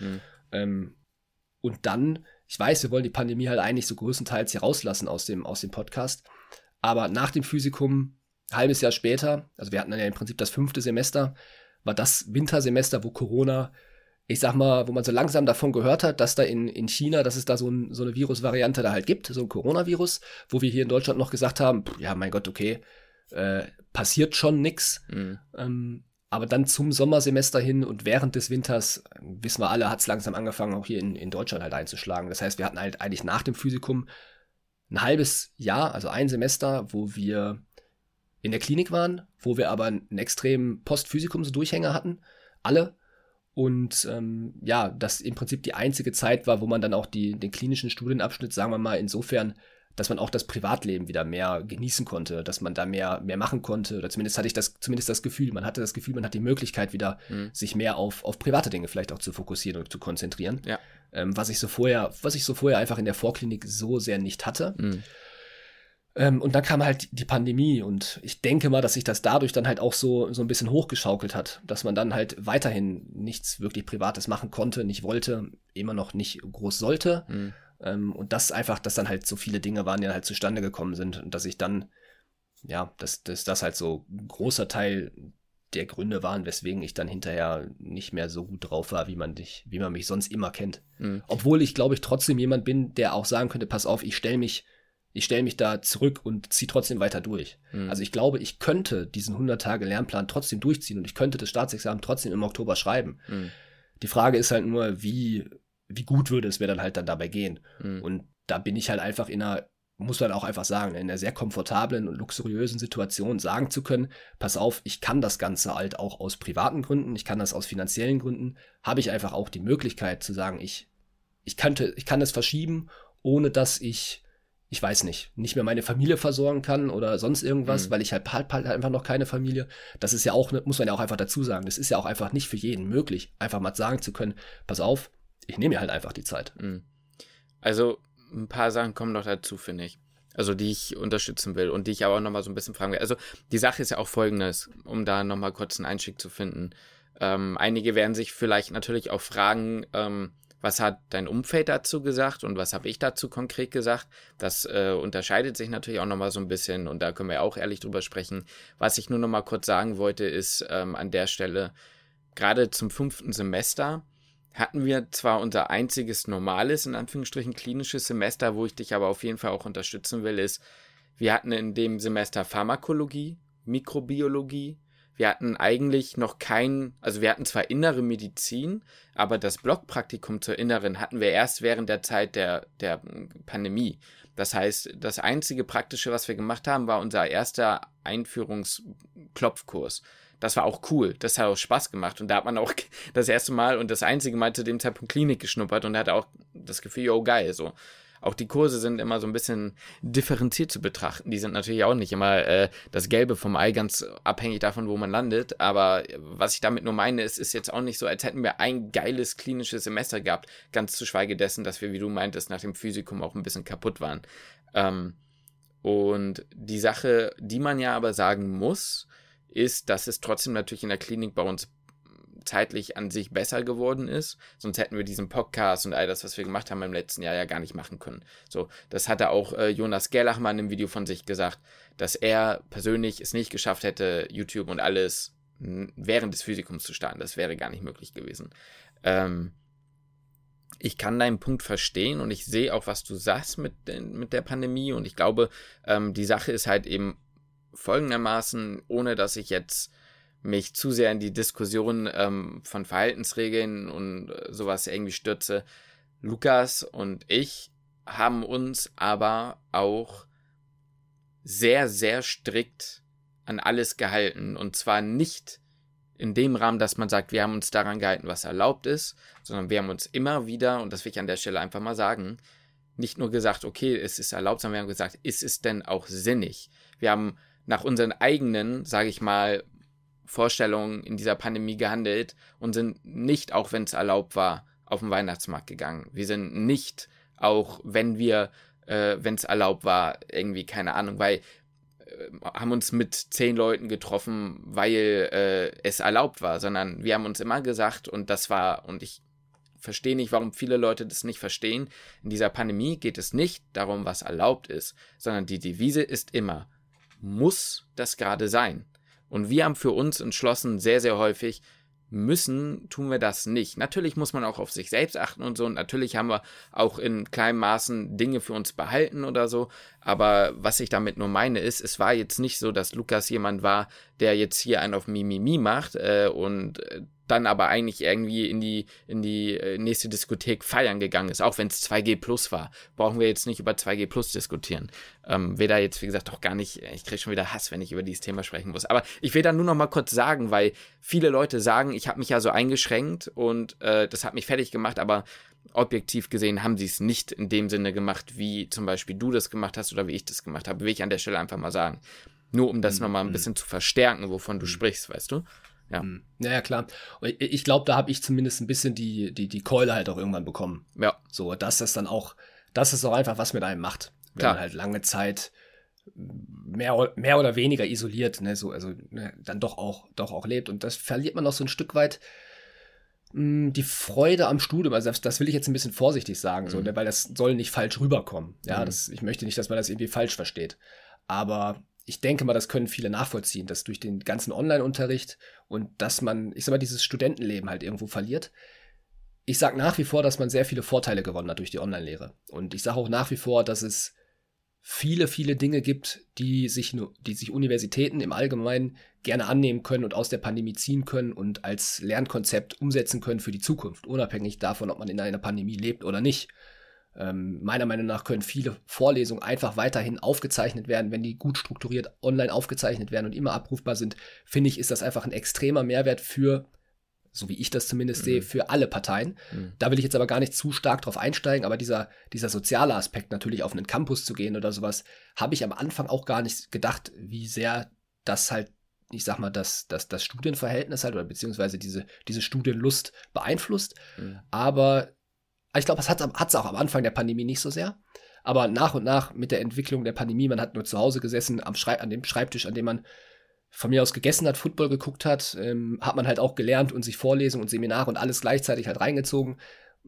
Und dann, ich weiß, wir wollen die Pandemie halt eigentlich so größtenteils hier rauslassen aus dem Podcast. Aber nach dem Physikum, ein halbes Jahr später, also wir hatten dann ja im Prinzip das 5. Semester, war das Wintersemester, wo Corona, ich sag mal, wo man so langsam davon gehört hat, dass da in China, dass es da so eine Virusvariante da halt gibt, so ein Coronavirus, wo wir hier in Deutschland noch gesagt haben, ja, mein Gott, okay, passiert schon nix. Aber dann zum Sommersemester hin und während des Winters, wissen wir alle, hat es langsam angefangen, auch hier in Deutschland halt einzuschlagen. Das heißt, wir hatten halt eigentlich nach dem Physikum ein halbes Jahr, also ein Semester, wo wir in der Klinik waren, wo wir aber einen extremen Postphysikum-Durchhänger hatten, alle. Und das im Prinzip die einzige Zeit war, wo man dann auch den klinischen Studienabschnitt, sagen wir mal, insofern dass man auch das Privatleben wieder mehr genießen konnte, dass man da mehr machen konnte. Oder zumindest hatte ich zumindest das Gefühl, man hat die Möglichkeit wieder, sich mehr auf private Dinge vielleicht auch zu fokussieren und zu konzentrieren. Ja. Was ich so vorher einfach in der Vorklinik so sehr nicht hatte. Und dann kam halt die Pandemie und ich denke mal, dass sich das dadurch dann halt auch so ein bisschen hochgeschaukelt hat, dass man dann halt weiterhin nichts wirklich Privates machen konnte, nicht wollte, immer noch nicht groß sollte. Und dass dann halt so viele Dinge waren, die dann halt zustande gekommen sind und dass ich dann, ja, dass das halt so ein großer Teil der Gründe waren, weswegen ich dann hinterher nicht mehr so gut drauf war, wie man mich sonst immer kennt. Obwohl ich, glaube ich, trotzdem jemand bin, der auch sagen könnte, pass auf, ich stelle mich da zurück und ziehe trotzdem weiter durch. Also ich glaube, ich könnte diesen 100-Tage-Lernplan trotzdem durchziehen und ich könnte das Staatsexamen trotzdem im Oktober schreiben. Die Frage ist halt nur, wie gut würde es mir dann halt dann dabei gehen. Und da bin ich halt einfach muss man auch einfach sagen, in einer sehr komfortablen und luxuriösen Situation sagen zu können, pass auf, ich kann das Ganze halt auch aus privaten Gründen, ich kann das aus finanziellen Gründen, habe ich einfach auch die Möglichkeit zu sagen, ich kann es verschieben, ohne dass ich weiß nicht mehr meine Familie versorgen kann oder sonst irgendwas, weil ich halt einfach noch keine Familie. Das ist ja auch, muss man ja auch einfach dazu sagen, das ist ja auch einfach nicht für jeden möglich, einfach mal sagen zu können, pass auf, ich nehme mir halt einfach die Zeit. Also ein paar Sachen kommen noch dazu, finde ich. Also die ich unterstützen will und die ich aber auch nochmal so ein bisschen fragen will. Also die Sache ist ja auch folgendes, um da nochmal kurz einen Einstieg zu finden. Einige werden sich vielleicht natürlich auch fragen, was hat dein Umfeld dazu gesagt und was habe ich dazu konkret gesagt? Das unterscheidet sich natürlich auch nochmal so ein bisschen und da können wir auch ehrlich drüber sprechen. Was ich nur nochmal kurz sagen wollte, ist an der Stelle, gerade zum 5. Semester hatten wir zwar unser einziges normales, in Anführungsstrichen klinisches Semester, wo ich dich aber auf jeden Fall auch unterstützen will, ist, wir hatten in dem Semester Pharmakologie, Mikrobiologie, wir hatten eigentlich noch wir hatten zwar innere Medizin, aber das Blockpraktikum zur inneren hatten wir erst während der Zeit der Pandemie. Das heißt, das einzige Praktische, was wir gemacht haben, war unser erster Einführungsklopfkurs. Das war auch cool, das hat auch Spaß gemacht und da hat man auch das erste Mal und das einzige Mal zu dem Zeitpunkt Klinik geschnuppert und hatte auch das Gefühl, yo, geil, so. Auch die Kurse sind immer so ein bisschen differenziert zu betrachten. Die sind natürlich auch nicht immer das Gelbe vom Ei, ganz abhängig davon, wo man landet. Aber was ich damit nur meine, ist jetzt auch nicht so, als hätten wir ein geiles klinisches Semester gehabt. Ganz zu schweige dessen, dass wir, wie du meintest, nach dem Physikum auch ein bisschen kaputt waren. Und die Sache, die man ja aber sagen muss, ist, dass es trotzdem natürlich in der Klinik bei uns zeitlich an sich besser geworden ist. Sonst hätten wir diesen Podcast und all das, was wir gemacht haben im letzten Jahr, ja gar nicht machen können. So, das hatte auch Jonas Gerlachmann im Video von sich gesagt, dass er persönlich es nicht geschafft hätte, YouTube und alles während des Physikums zu starten. Das wäre gar nicht möglich gewesen. Ich kann deinen Punkt verstehen und ich sehe auch, was du sagst mit der Pandemie und ich glaube, die Sache ist halt eben folgendermaßen, ohne dass ich jetzt mich zu sehr in die Diskussion von Verhaltensregeln und sowas irgendwie stürze. Lukas und ich haben uns aber auch sehr, sehr strikt an alles gehalten. Und zwar nicht in dem Rahmen, dass man sagt, wir haben uns daran gehalten, was erlaubt ist, sondern wir haben uns immer wieder, und das will ich an der Stelle einfach mal sagen, nicht nur gesagt, okay, es ist erlaubt, sondern wir haben gesagt, ist es denn auch sinnig? Wir haben nach unseren eigenen, sage ich mal, Vorstellungen in dieser Pandemie gehandelt und sind nicht, auch wenn es erlaubt war, auf den Weihnachtsmarkt gegangen. Wir sind nicht, auch wenn es erlaubt war, irgendwie, keine Ahnung, haben uns mit 10 Leuten getroffen, weil es erlaubt war, sondern wir haben uns immer gesagt, und ich verstehe nicht, warum viele Leute das nicht verstehen, in dieser Pandemie geht es nicht darum, was erlaubt ist, sondern die Devise ist immer, muss das gerade sein? Und wir haben für uns entschlossen, sehr, sehr häufig, tun wir das nicht. Natürlich muss man auch auf sich selbst achten und so. Und natürlich haben wir auch in kleinen Maßen Dinge für uns behalten oder so. Aber was ich damit nur meine ist, es war jetzt nicht so, dass Lukas jemand war, der jetzt hier einen auf Mimimi macht und dann aber eigentlich irgendwie in die nächste Diskothek feiern gegangen ist, auch wenn es 2G Plus war, brauchen wir jetzt nicht über 2G Plus diskutieren. Will da jetzt, wie gesagt, auch gar nicht, ich kriege schon wieder Hass, wenn ich über dieses Thema sprechen muss. Aber ich will da nur noch mal kurz sagen, weil viele Leute sagen, ich habe mich ja so eingeschränkt und das hat mich fertig gemacht, aber objektiv gesehen haben sie es nicht in dem Sinne gemacht, wie zum Beispiel du das gemacht hast oder wie ich das gemacht habe, will ich an der Stelle einfach mal sagen. Nur um das nochmal ein bisschen zu verstärken, wovon du sprichst, weißt du? Ja. Ja, klar. Und ich glaube, da habe ich zumindest ein bisschen die Keule halt auch irgendwann bekommen. Ja. So, dass es auch einfach was mit einem macht. Wenn Klar. man halt lange Zeit mehr oder weniger isoliert, ne, so, also ne, dann doch auch lebt. Und das verliert man noch so ein Stück weit die Freude am Studium. Also das will ich jetzt ein bisschen vorsichtig sagen, so, ne, weil das soll nicht falsch rüberkommen. Ja, ich möchte nicht, dass man das irgendwie falsch versteht. Aber ich denke mal, das können viele nachvollziehen, dass durch den ganzen Online-Unterricht und dass man, ich sag mal, dieses Studentenleben halt irgendwo verliert. Ich sag nach wie vor, dass man sehr viele Vorteile gewonnen hat durch die Online-Lehre. Und ich sage auch nach wie vor, dass es viele, viele Dinge gibt, die sich Universitäten im Allgemeinen gerne annehmen können und aus der Pandemie ziehen können und als Lernkonzept umsetzen können für die Zukunft, unabhängig davon, ob man in einer Pandemie lebt oder nicht. Meiner Meinung nach können viele Vorlesungen einfach weiterhin aufgezeichnet werden, wenn die gut strukturiert online aufgezeichnet werden und immer abrufbar sind. Finde ich, ist das einfach ein extremer Mehrwert für, so wie ich das zumindest sehe, für alle Parteien. Da will ich jetzt aber gar nicht zu stark drauf einsteigen, aber dieser soziale Aspekt, natürlich auf einen Campus zu gehen oder sowas, habe ich am Anfang auch gar nicht gedacht, wie sehr das halt, ich sag mal, das Studienverhältnis halt oder beziehungsweise diese Studienlust beeinflusst. Aber ich glaube, es hat es auch am Anfang der Pandemie nicht so sehr. Aber nach und nach mit der Entwicklung der Pandemie, man hat nur zu Hause gesessen, an dem Schreibtisch, an dem man von mir aus gegessen hat, Football geguckt hat, hat man halt auch gelernt und sich Vorlesungen und Seminare und alles gleichzeitig halt reingezogen.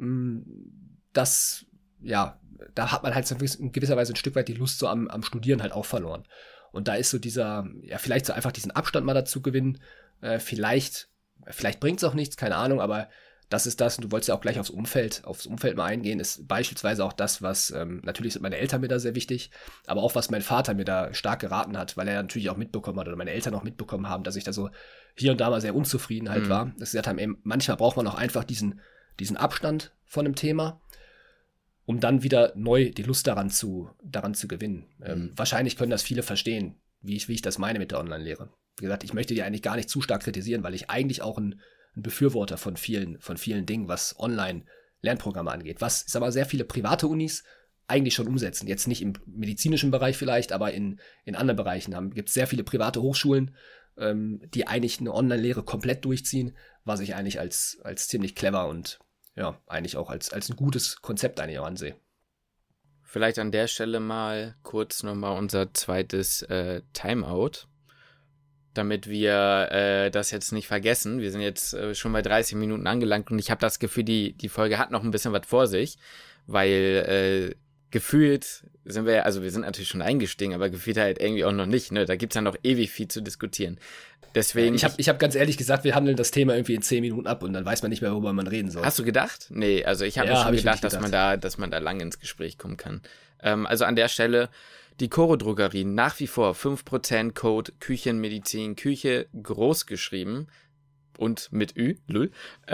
Das, ja, da hat man halt in gewisser Weise ein Stück weit die Lust so am Studieren halt auch verloren. Und da ist so vielleicht so einfach diesen Abstand mal dazu gewinnen. Vielleicht bringt es auch nichts, keine Ahnung, aber das ist das, und du wolltest ja auch gleich aufs Umfeld mal eingehen, ist beispielsweise auch das, was, natürlich sind meine Eltern mir da sehr wichtig, aber auch was mein Vater mir da stark geraten hat, weil er natürlich auch mitbekommen hat, oder meine Eltern auch mitbekommen haben, dass ich da so hier und da mal sehr unzufrieden halt war. Dass sie gesagt haben, ey, manchmal braucht man auch einfach diesen Abstand von einem Thema, um dann wieder neu die Lust daran zu gewinnen. Wahrscheinlich können das viele verstehen, wie ich das meine mit der Online-Lehre. Wie gesagt, ich möchte die eigentlich gar nicht zu stark kritisieren, weil ich eigentlich auch ein Befürworter von vielen Dingen, was Online-Lernprogramme angeht. Was, ich sag mal, sehr viele private Unis eigentlich schon umsetzen. Jetzt nicht im medizinischen Bereich vielleicht, aber in anderen Bereichen gibt es sehr viele private Hochschulen, die eigentlich eine Online-Lehre komplett durchziehen, was ich eigentlich als ziemlich clever und ja, eigentlich auch als ein gutes Konzept eigentlich auch ansehe. Vielleicht an der Stelle mal kurz nochmal unser zweites Timeout, damit wir das jetzt nicht vergessen. Wir sind jetzt schon bei 30 Minuten angelangt und ich habe das Gefühl, die Folge hat noch ein bisschen was vor sich, weil gefühlt sind wir sind natürlich schon eingestiegen, aber gefühlt halt irgendwie auch noch nicht. Ne? Da gibt es ja noch ewig viel zu diskutieren. Deswegen. Ich hab ganz ehrlich gesagt, wir handeln das Thema irgendwie in 10 Minuten ab und dann weiß man nicht mehr, worüber man reden soll. Hast du gedacht? Nee, also ich habe mir schon gedacht, dass man da lange ins Gespräch kommen kann. Also an der Stelle, die Coro Drogerie, nach wie vor 5% Code Küchenmedizin, Küche groß geschrieben und mit Ü, Lül.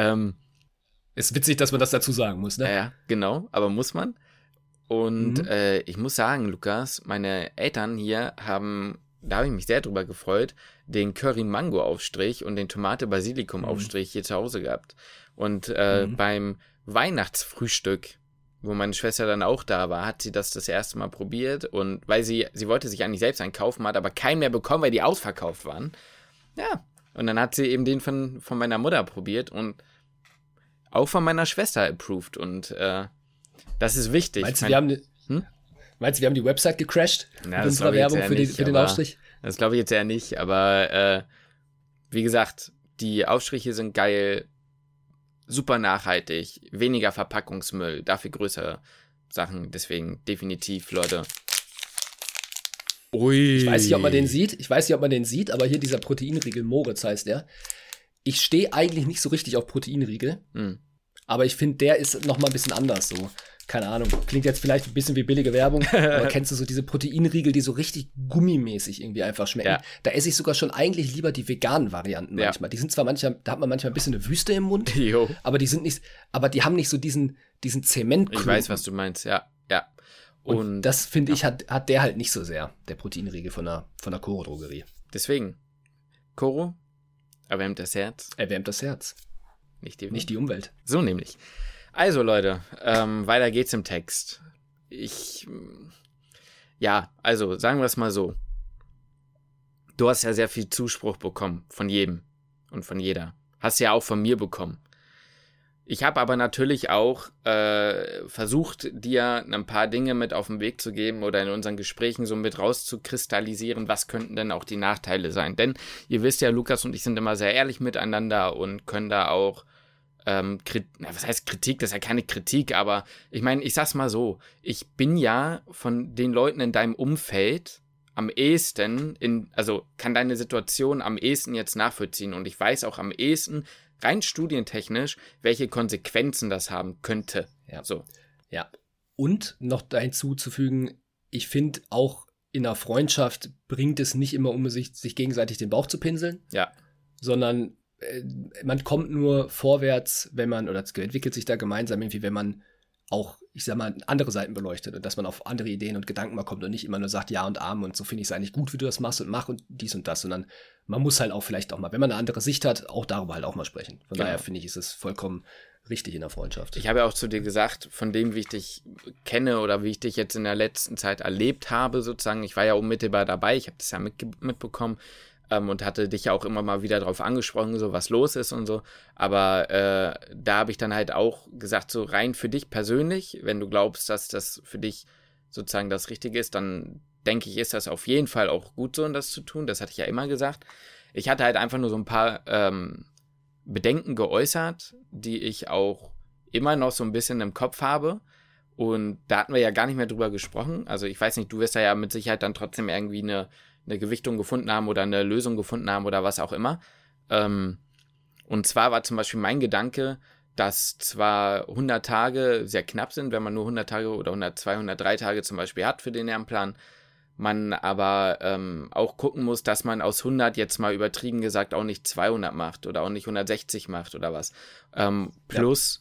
Ist witzig, dass man das dazu sagen muss, ne? Ja, genau, aber muss man. Und ich muss sagen, Lukas, meine Eltern hier haben, da habe ich mich sehr drüber gefreut, den Curry-Mango-Aufstrich und den Tomate-Basilikum-Aufstrich hier zu Hause gehabt. Und beim Weihnachtsfrühstück, wo meine Schwester dann auch da war, hat sie das erste Mal probiert. Und weil sie wollte sich eigentlich selbst einkaufen, hat aber keinen mehr bekommen, weil die ausverkauft waren. Ja, und dann hat sie eben den von meiner Mutter probiert und auch von meiner Schwester approved. Und das ist wichtig. Meinst du, wir haben die Website gecrashed? Na, mit unserer Werbung für den Aufstrich? Das glaube ich jetzt eher nicht, aber wie gesagt, die Aufstriche sind geil, super nachhaltig, weniger Verpackungsmüll, dafür größere Sachen, deswegen definitiv, Leute. Ui. Ich weiß nicht, ob man den sieht, aber hier dieser Proteinriegel, Moritz heißt der. Ich stehe eigentlich nicht so richtig auf Proteinriegel, aber ich finde, der ist noch mal ein bisschen anders so. keine Ahnung, klingt jetzt vielleicht ein bisschen wie billige Werbung, aber kennst du so diese Proteinriegel, die so richtig gummimäßig irgendwie einfach schmecken? Ja. Da esse ich sogar schon eigentlich lieber die veganen Varianten manchmal. Die sind zwar manchmal, da hat man manchmal ein bisschen eine Wüste im Mund, aber die haben nicht so diesen Zementklumpen. Ich weiß, was du meinst, ja. Und das, finde ich, hat der halt nicht so sehr, der Proteinriegel von der Koro-Drogerie. Deswegen, Koro erwärmt das Herz. Erwärmt das Herz. Nicht die Umwelt. So nämlich. Also Leute, weiter geht's im Text. Also sagen wir es mal so. Du hast ja sehr viel Zuspruch bekommen von jedem und von jeder. Hast ja auch von mir bekommen. Ich habe aber natürlich auch versucht, dir ein paar Dinge mit auf den Weg zu geben oder in unseren Gesprächen so mit rauszukristallisieren, was könnten denn auch die Nachteile sein. Denn ihr wisst ja, Lukas und ich sind immer sehr ehrlich miteinander und können da auch was heißt Kritik? Das ist ja keine Kritik, aber ich meine, ich sag's mal so, ich bin ja von den Leuten in deinem Umfeld am ehesten kann deine Situation am ehesten jetzt nachvollziehen und ich weiß auch am ehesten, rein studientechnisch, welche Konsequenzen das haben könnte. Ja. So. Ja. Und noch hinzuzufügen, ich finde auch in einer Freundschaft bringt es nicht immer sich gegenseitig den Bauch zu pinseln. Ja. Sondern man kommt nur vorwärts, oder es entwickelt sich da gemeinsam irgendwie, wenn man auch, ich sag mal, andere Seiten beleuchtet und dass man auf andere Ideen und Gedanken mal kommt und nicht immer nur sagt Ja und Amen und so finde ich es eigentlich gut, wie du das machst und mach und dies und das, sondern man muss halt auch vielleicht auch mal, wenn man eine andere Sicht hat, auch darüber halt auch mal sprechen. Von daher finde ich, ist es vollkommen richtig in der Freundschaft. Ich habe ja auch zu dir gesagt, von dem, wie ich dich kenne oder wie ich dich jetzt in der letzten Zeit erlebt habe, sozusagen, ich war ja unmittelbar dabei, ich habe das ja mitbekommen, und hatte dich ja auch immer mal wieder drauf angesprochen, so was los ist und so. Aber da habe ich dann halt auch gesagt, so rein für dich persönlich, wenn du glaubst, dass das für dich sozusagen das Richtige ist, dann denke ich, ist das auf jeden Fall auch gut so, um das zu tun. Das hatte ich ja immer gesagt. Ich hatte halt einfach nur so ein paar Bedenken geäußert, die ich auch immer noch so ein bisschen im Kopf habe. Und da hatten wir ja gar nicht mehr drüber gesprochen. Also ich weiß nicht, du wirst da ja mit Sicherheit dann trotzdem irgendwie eine Gewichtung gefunden haben oder eine Lösung gefunden haben oder was auch immer. Und zwar war zum Beispiel mein Gedanke, dass zwar 100 Tage sehr knapp sind, wenn man nur 100 Tage oder 102, 103 Tage zum Beispiel hat für den Lernplan, man aber auch gucken muss, dass man aus 100 jetzt mal übertrieben gesagt auch nicht 200 macht oder auch nicht 160 macht oder was. Plus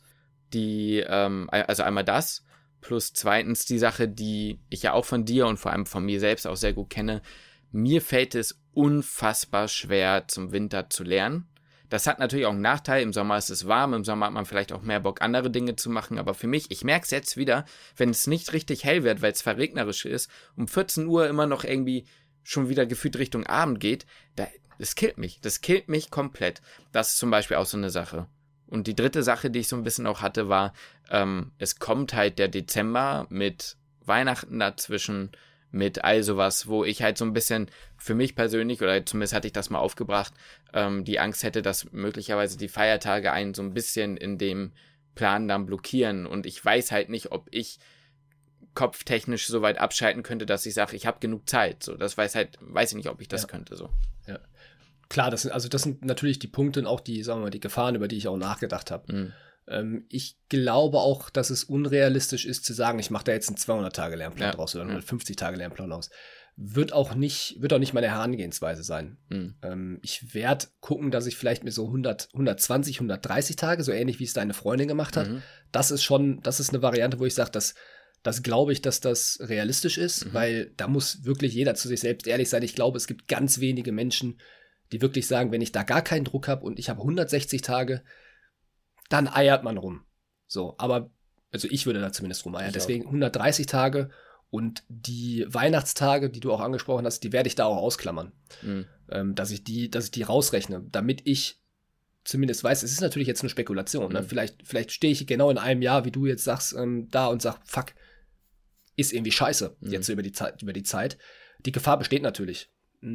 also einmal das, plus zweitens die Sache, die ich ja auch von dir und vor allem von mir selbst auch sehr gut kenne. Mir fällt es unfassbar schwer, zum Winter zu lernen. Das hat natürlich auch einen Nachteil. Im Sommer ist es warm, im Sommer hat man vielleicht auch mehr Bock, andere Dinge zu machen. Aber für mich, ich merke es jetzt wieder, wenn es nicht richtig hell wird, weil es verregnerisch ist, um 14 Uhr immer noch irgendwie schon wieder gefühlt Richtung Abend geht, das killt mich. Das killt mich komplett. Das ist zum Beispiel auch so eine Sache. Und die dritte Sache, die ich so ein bisschen auch hatte, war, es kommt halt der Dezember mit Weihnachten dazwischen, mit all sowas, wo ich halt so ein bisschen für mich persönlich, oder zumindest hatte ich das mal aufgebracht, die Angst hätte, dass möglicherweise die Feiertage einen so ein bisschen in dem Plan dann blockieren und ich weiß halt nicht, ob ich kopftechnisch so weit abschalten könnte, dass ich sage, ich habe genug Zeit. So, das weiß ich nicht, ob ich das könnte. So. Ja. Klar, das sind natürlich die Punkte und auch die, sagen wir mal, die Gefahren, über die ich auch nachgedacht habe. Mhm. Ich glaube auch, dass es unrealistisch ist zu sagen, ich mache da jetzt einen 200-Tage-Lernplan draus oder einen 150-Tage-Lernplan draus. Wird auch nicht meine Herangehensweise sein. Ich werde gucken, dass ich vielleicht mit so 120, 130 Tage, so ähnlich wie es deine Freundin gemacht hat, das ist eine Variante, wo ich sage, das glaube ich, dass das realistisch ist, weil da muss wirklich jeder zu sich selbst ehrlich sein. Ich glaube, es gibt ganz wenige Menschen, die wirklich sagen, wenn ich da gar keinen Druck habe und ich habe 160 Tage, dann eiert man rum. So, aber, also ich würde da zumindest rumeiern. Deswegen 130 Tage und die Weihnachtstage, die du auch angesprochen hast, die werde ich da auch ausklammern. Dass ich die rausrechne, damit ich zumindest weiß, es ist natürlich jetzt eine Spekulation. Ne? Vielleicht stehe ich genau in einem Jahr, wie du jetzt sagst, da und sag, fuck, ist irgendwie scheiße, jetzt so über die Zeit. Die Gefahr besteht natürlich.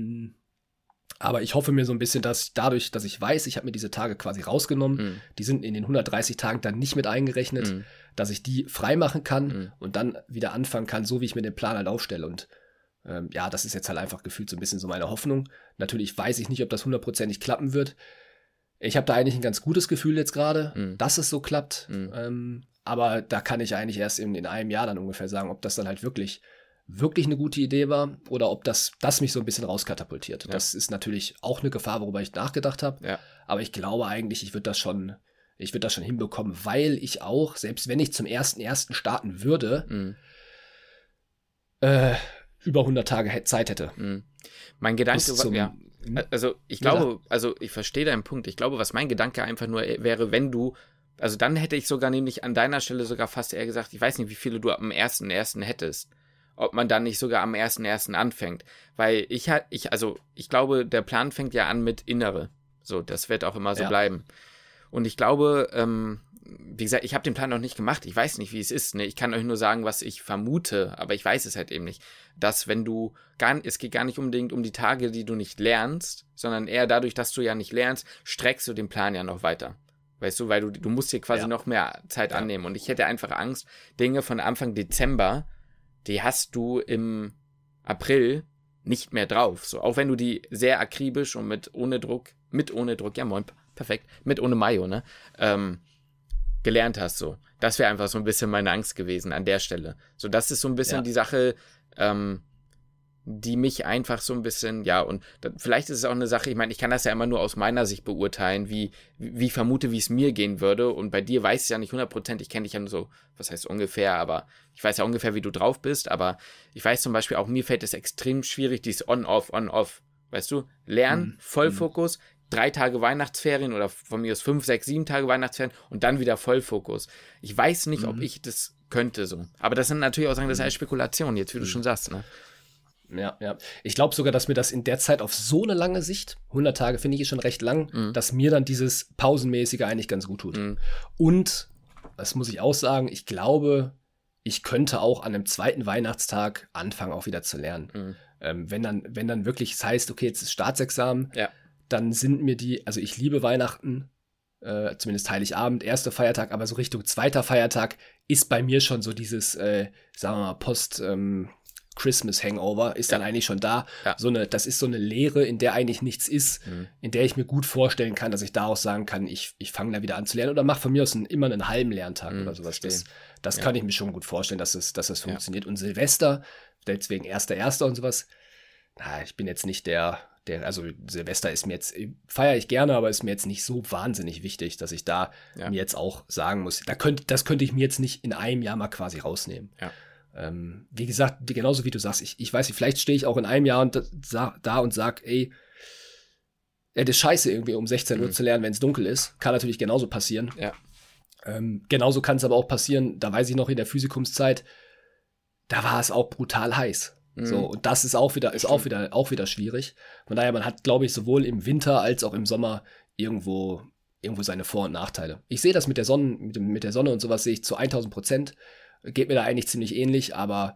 Aber ich hoffe mir so ein bisschen, dass dadurch, dass ich weiß, ich habe mir diese Tage quasi rausgenommen, die sind in den 130 Tagen dann nicht mit eingerechnet, dass ich die freimachen kann und dann wieder anfangen kann, so wie ich mir den Plan halt aufstelle. Und das ist jetzt halt einfach gefühlt so ein bisschen so meine Hoffnung. Natürlich weiß ich nicht, ob das 100%ig klappen wird. Ich habe da eigentlich ein ganz gutes Gefühl jetzt gerade, dass es so klappt. aber da kann ich eigentlich erst in einem Jahr dann ungefähr sagen, ob das dann halt wirklich eine gute Idee war oder ob das mich so ein bisschen rauskatapultiert. Ja. Das ist natürlich auch eine Gefahr, worüber ich nachgedacht habe. Ja. Aber ich glaube eigentlich, ich würde das schon hinbekommen, weil ich auch, selbst wenn ich zum 1.1. starten würde, über 100 Tage Zeit hätte. Mein Gedanke war, also ich glaube, also ich verstehe deinen Punkt. Ich glaube, was mein Gedanke einfach nur wäre, wenn du, also dann hätte ich sogar nämlich an deiner Stelle sogar fast eher gesagt, ich weiß nicht, wie viele du am 1.1. hättest. Ob man dann nicht sogar am 1.1. anfängt. Weil ich glaube, der Plan fängt ja an mit Innere. So, das wird auch immer so bleiben. Und ich glaube, wie gesagt, ich habe den Plan noch nicht gemacht. Ich weiß nicht, wie es ist. Ne? Ich kann euch nur sagen, was ich vermute, aber ich weiß es halt eben nicht. Dass es geht gar nicht unbedingt um die Tage, die du nicht lernst, sondern eher dadurch, dass du ja nicht lernst, streckst du den Plan ja noch weiter. Weißt du, weil du musst dir quasi noch mehr Zeit annehmen. Und ich hätte einfach Angst, Dinge von Anfang Dezember, die hast du im April nicht mehr drauf. So, auch wenn du die sehr akribisch und mit ohne Druck, ja moin, perfekt, mit ohne Mayo, ne, gelernt hast, so. Das wäre einfach so ein bisschen meine Angst gewesen an der Stelle. So, das ist so ein bisschen die Sache, die mich einfach so ein bisschen, und vielleicht ist es auch eine Sache, ich meine, ich kann das ja immer nur aus meiner Sicht beurteilen, wie ich vermute, wie es mir gehen würde, und bei dir weiß ich ja nicht 100%, ich kenne dich ja nur so, was heißt ungefähr, aber ich weiß ja ungefähr, wie du drauf bist, aber ich weiß zum Beispiel auch, mir fällt es extrem schwierig, dieses On-Off, weißt du, Lernen, Vollfokus, 3 Tage Weihnachtsferien oder von mir aus 5, 6, 7 Tage Weihnachtsferien und dann wieder Vollfokus. Ich weiß nicht, ob ich das könnte so, aber das sind natürlich auch Sachen, das ist halt Spekulation, jetzt wie du schon sagst, ne? Ja. Ich glaube sogar, dass mir das in der Zeit auf so eine lange Sicht, 100 Tage finde ich schon recht lang, dass mir dann dieses Pausenmäßige eigentlich ganz gut tut. Und, das muss ich auch sagen, ich glaube, ich könnte auch an einem 2. Weihnachtstag anfangen, auch wieder zu lernen. Wenn dann wirklich es heißt, okay, jetzt ist Staatsexamen, dann sind mir also ich liebe Weihnachten, zumindest Heiligabend, 1. Feiertag, aber so Richtung 2. Feiertag ist bei mir schon so dieses, sagen wir mal, Christmas Hangover ist dann eigentlich schon da. Ja. Das ist so eine Leere, in der eigentlich nichts ist, in der ich mir gut vorstellen kann, dass ich daraus sagen kann, ich fange da wieder an zu lernen oder mache von mir aus immer einen halben Lerntag oder sowas. Das kann ich mir schon gut vorstellen, dass das funktioniert. Und Silvester, deswegen 1.1. und sowas, ich bin jetzt nicht also Silvester ist mir jetzt, feiere ich gerne, aber ist mir jetzt nicht so wahnsinnig wichtig, dass ich da mir jetzt auch sagen muss, das könnte ich mir jetzt nicht in einem Jahr mal quasi rausnehmen. Ja. Wie gesagt, genauso wie du sagst, ich weiß nicht, vielleicht stehe ich auch in einem Jahr da und sag, ey, das ist scheiße irgendwie um 16 Uhr zu lernen, wenn es dunkel ist. Kann natürlich genauso passieren. Ja. Genauso kann es aber auch passieren, da weiß ich noch in der Physikumszeit, da war es auch brutal heiß. So, und das ist auch wieder schwierig. Von daher, man hat, glaube ich, sowohl im Winter als auch im Sommer irgendwo seine Vor- und Nachteile. Ich sehe das mit der Sonne und sowas sehe ich zu 1000%. Geht mir da eigentlich ziemlich ähnlich, aber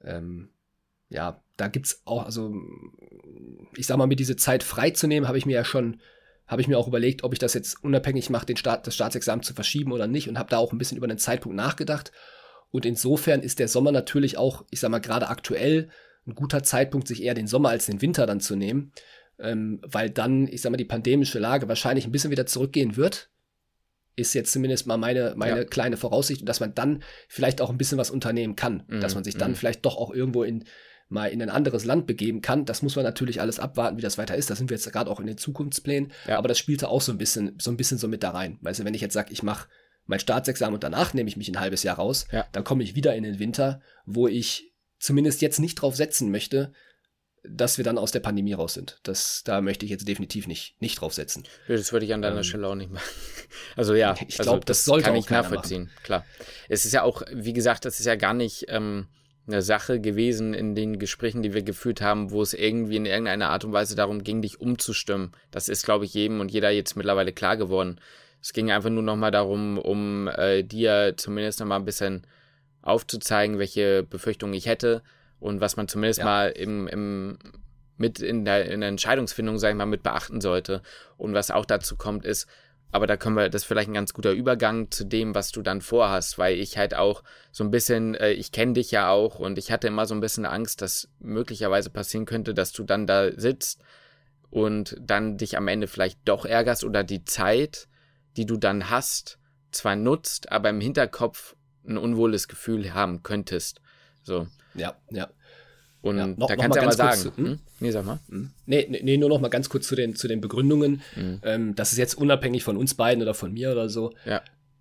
da gibt's auch, also ich sag mal, mir diese Zeit freizunehmen, habe ich mir auch überlegt, ob ich das jetzt unabhängig mache, das Staatsexamen zu verschieben oder nicht, und habe da auch ein bisschen über den Zeitpunkt nachgedacht. Und insofern ist der Sommer natürlich auch, ich sag mal, gerade aktuell ein guter Zeitpunkt, sich eher den Sommer als den Winter dann zu nehmen, weil dann, ich sag mal, die pandemische Lage wahrscheinlich ein bisschen wieder zurückgehen wird. Ist jetzt zumindest mal meine kleine Voraussicht, dass man dann vielleicht auch ein bisschen was unternehmen kann, dass man sich dann vielleicht doch auch irgendwo mal in ein anderes Land begeben kann. Das muss man natürlich alles abwarten, wie das weiter ist. Da sind wir jetzt gerade auch in den Zukunftsplänen, aber das spielte auch so ein bisschen so mit da rein. Weißt du, wenn ich jetzt sage, ich mache mein Staatsexamen und danach nehme ich mich ein halbes Jahr raus, dann komme ich wieder in den Winter, wo ich zumindest jetzt nicht drauf setzen möchte, dass wir dann aus der Pandemie raus sind. Da möchte ich jetzt definitiv nicht drauf setzen. Das würde ich an deiner Stelle auch nicht machen. Also ja, ich glaube, das sollte kann auch ich nachvollziehen. Machen. Klar. Es ist ja auch, wie gesagt, das ist ja gar nicht eine Sache gewesen in den Gesprächen, die wir geführt haben, wo es irgendwie in irgendeiner Art und Weise darum ging, dich umzustimmen. Das ist, glaube ich, jedem und jeder jetzt mittlerweile klar geworden. Es ging einfach nur nochmal darum, um dir zumindest nochmal ein bisschen aufzuzeigen, welche Befürchtungen ich hätte und was man zumindest mal in der Entscheidungsfindung, sag ich mal, mit beachten sollte. Und was auch dazu kommt ist, aber das ist vielleicht ein ganz guter Übergang zu dem, was du dann vorhast, weil ich halt auch so ein bisschen, ich kenne dich ja auch und ich hatte immer so ein bisschen Angst, dass möglicherweise passieren könnte, dass du dann da sitzt und dann dich am Ende vielleicht doch ärgerst oder die Zeit, die du dann hast, zwar nutzt, aber im Hinterkopf ein unwohles Gefühl haben könntest. So. Ja. Und ja, da kannst du ja mal sagen. Nee, sag mal. Nee, nur noch mal ganz kurz zu den Begründungen. Das ist jetzt unabhängig von uns beiden oder von mir oder so. Ja.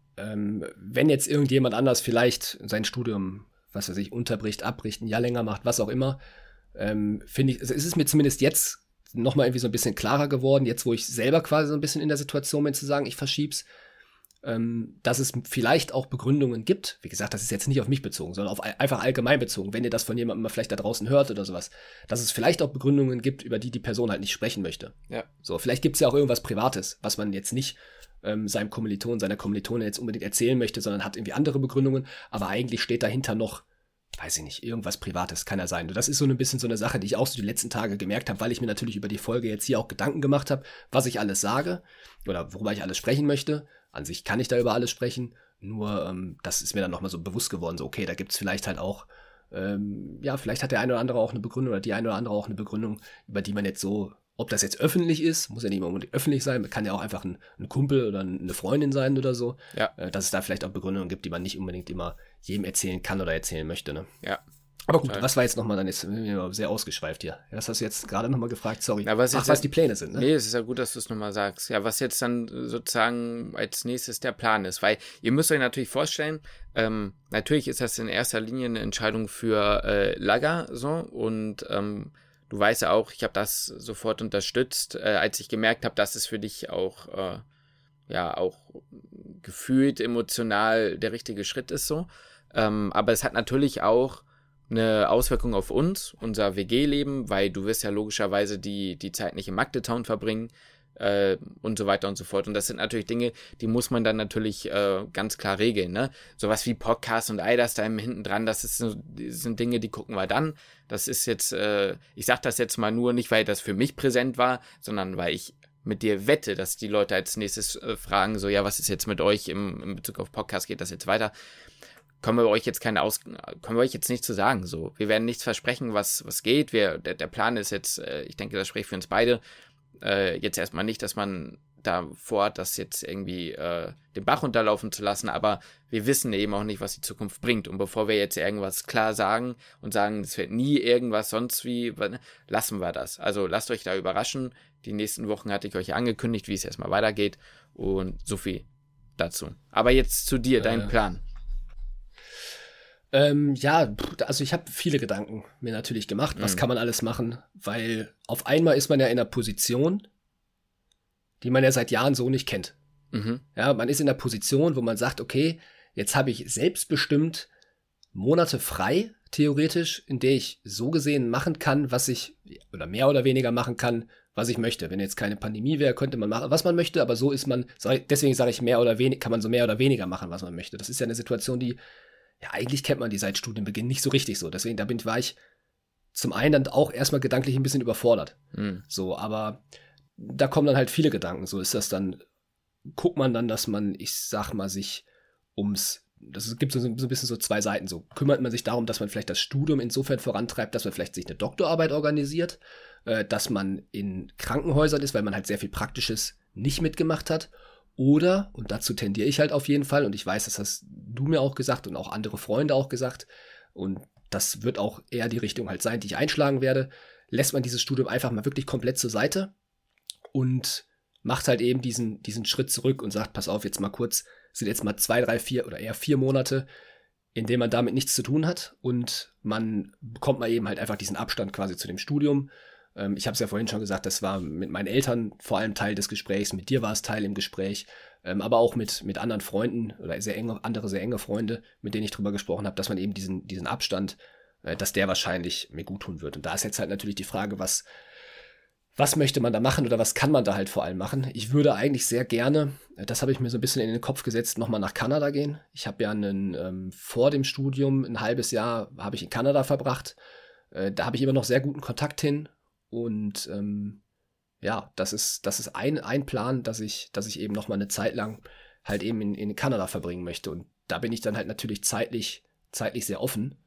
Wenn jetzt irgendjemand anders vielleicht sein Studium, was weiß ich, unterbricht, abbricht, ein Jahr länger macht, was auch immer, finde ich, also ist es mir zumindest jetzt noch mal irgendwie so ein bisschen klarer geworden, jetzt wo ich selber quasi so ein bisschen in der Situation bin, zu sagen, ich verschieb's, dass es vielleicht auch Begründungen gibt. Wie gesagt, das ist jetzt nicht auf mich bezogen, sondern auf einfach allgemein bezogen. Wenn ihr das von jemandem mal vielleicht da draußen hört oder sowas, dass es vielleicht auch Begründungen gibt, über die Person halt nicht sprechen möchte. Ja. So, vielleicht gibt es ja auch irgendwas Privates, was man jetzt nicht seinem Kommiliton, seiner Kommilitonin jetzt unbedingt erzählen möchte, sondern hat irgendwie andere Begründungen, aber eigentlich steht dahinter noch, weiß ich nicht, irgendwas Privates kann ja sein. Und das ist so ein bisschen so eine Sache, die ich auch so die letzten Tage gemerkt habe, weil ich mir natürlich über die Folge jetzt hier auch Gedanken gemacht habe, was ich alles sage oder worüber ich alles sprechen möchte. An sich kann ich da über alles sprechen, nur das ist mir dann nochmal so bewusst geworden, so okay, da gibt es vielleicht halt auch, vielleicht hat der eine oder andere auch eine Begründung oder die eine oder andere auch eine Begründung, über die man jetzt so, ob das jetzt öffentlich ist, muss ja nicht immer unbedingt öffentlich sein, kann ja auch einfach ein Kumpel oder eine Freundin sein oder so, dass es da vielleicht auch Begründungen gibt, die man nicht unbedingt immer jedem erzählen kann oder erzählen möchte. Ne? Ja. Aber gut, was war jetzt nochmal, dann ist sehr ausgeschweift hier. Das hast du jetzt gerade nochmal gefragt, sorry. Ja, was die Pläne sind, ne? Nee, es ist ja gut, dass du es nochmal sagst. Ja, was jetzt dann sozusagen als nächstes der Plan ist. Weil ihr müsst euch natürlich vorstellen, natürlich ist das in erster Linie eine Entscheidung für Lager so und du weißt ja auch, ich habe das sofort unterstützt, als ich gemerkt habe, dass es für dich auch auch gefühlt emotional der richtige Schritt ist so. Aber es hat natürlich auch eine Auswirkung auf uns, unser WG-Leben, weil du wirst ja logischerweise die Zeit nicht im Magdetown verbringen und so weiter und so fort. Und das sind natürlich Dinge, die muss man dann natürlich ganz klar regeln. Ne? Sowas wie Podcast und all das da hinten dran, das sind Dinge, die gucken wir dann. Das ist jetzt, ich sag das jetzt mal nur nicht, weil das für mich präsent war, sondern weil ich mit dir wette, dass die Leute als nächstes fragen, so, ja, was ist jetzt mit euch im Bezug auf Podcast, geht das jetzt weiter? Können wir euch jetzt nicht zu sagen, so. Wir werden nichts versprechen, was geht. Der Plan ist jetzt, ich denke, das spricht für uns beide, jetzt erstmal nicht, dass man da vorhat, das jetzt irgendwie den Bach runterlaufen zu lassen, aber wir wissen eben auch nicht, was die Zukunft bringt. Und bevor wir jetzt irgendwas klar sagen und sagen, es wird nie irgendwas sonst wie, lassen wir das. Also lasst euch da überraschen. Die nächsten Wochen hatte ich euch angekündigt, wie es erstmal weitergeht und so viel dazu. Aber jetzt zu dir, dein Plan. Also ich habe viele Gedanken mir natürlich gemacht, was kann man alles machen, weil auf einmal ist man ja in einer Position, die man ja seit Jahren so nicht kennt. Ja, man ist in einer Position, wo man sagt, okay, jetzt habe ich selbstbestimmt Monate frei, theoretisch, in der ich so gesehen machen kann, was ich, oder mehr oder weniger machen kann, was ich möchte. Wenn jetzt keine Pandemie wäre, könnte man machen, was man möchte, aber so ist man, deswegen sage ich mehr oder weniger, kann man so mehr oder weniger machen, was man möchte. Das ist ja eine Situation, die ja, eigentlich kennt man die seit Studienbeginn nicht so richtig so. Deswegen, war ich zum einen dann auch erstmal gedanklich ein bisschen überfordert. So, aber da kommen dann halt viele Gedanken. So ist das dann, guckt man dann, dass man, ich sag mal, sich das gibt so ein bisschen so zwei Seiten. So kümmert man sich darum, dass man vielleicht das Studium insofern vorantreibt, dass man vielleicht sich eine Doktorarbeit organisiert, dass man in Krankenhäusern ist, weil man halt sehr viel Praktisches nicht mitgemacht hat. Oder, und dazu tendiere ich halt auf jeden Fall, und ich weiß, das hast du mir auch gesagt und auch andere Freunde auch gesagt, und das wird auch eher die Richtung halt sein, die ich einschlagen werde, lässt man dieses Studium einfach mal wirklich komplett zur Seite und macht halt eben diesen Schritt zurück und sagt, pass auf, jetzt mal kurz, sind jetzt mal 2, 3, 4 oder eher 4 Monate, in denen man damit nichts zu tun hat und man bekommt mal eben halt einfach diesen Abstand quasi zu dem Studium. Ich habe es ja vorhin schon gesagt, das war mit meinen Eltern vor allem Teil des Gesprächs, mit dir war es Teil im Gespräch, aber auch mit anderen Freunden oder sehr enge Freunde, mit denen ich drüber gesprochen habe, dass man eben diesen Abstand, dass der wahrscheinlich mir gut tun wird. Und da ist jetzt halt natürlich die Frage, was möchte man da machen oder was kann man da halt vor allem machen? Ich würde eigentlich sehr gerne, das habe ich mir so ein bisschen in den Kopf gesetzt, nochmal nach Kanada gehen. Ich habe ja vor dem Studium ein halbes Jahr habe ich in Kanada verbracht. Da habe ich immer noch sehr guten Kontakt hin. Und das ist ein Plan, dass ich eben noch mal eine Zeit lang halt eben in Kanada verbringen möchte. Und da bin ich dann halt natürlich zeitlich sehr offen,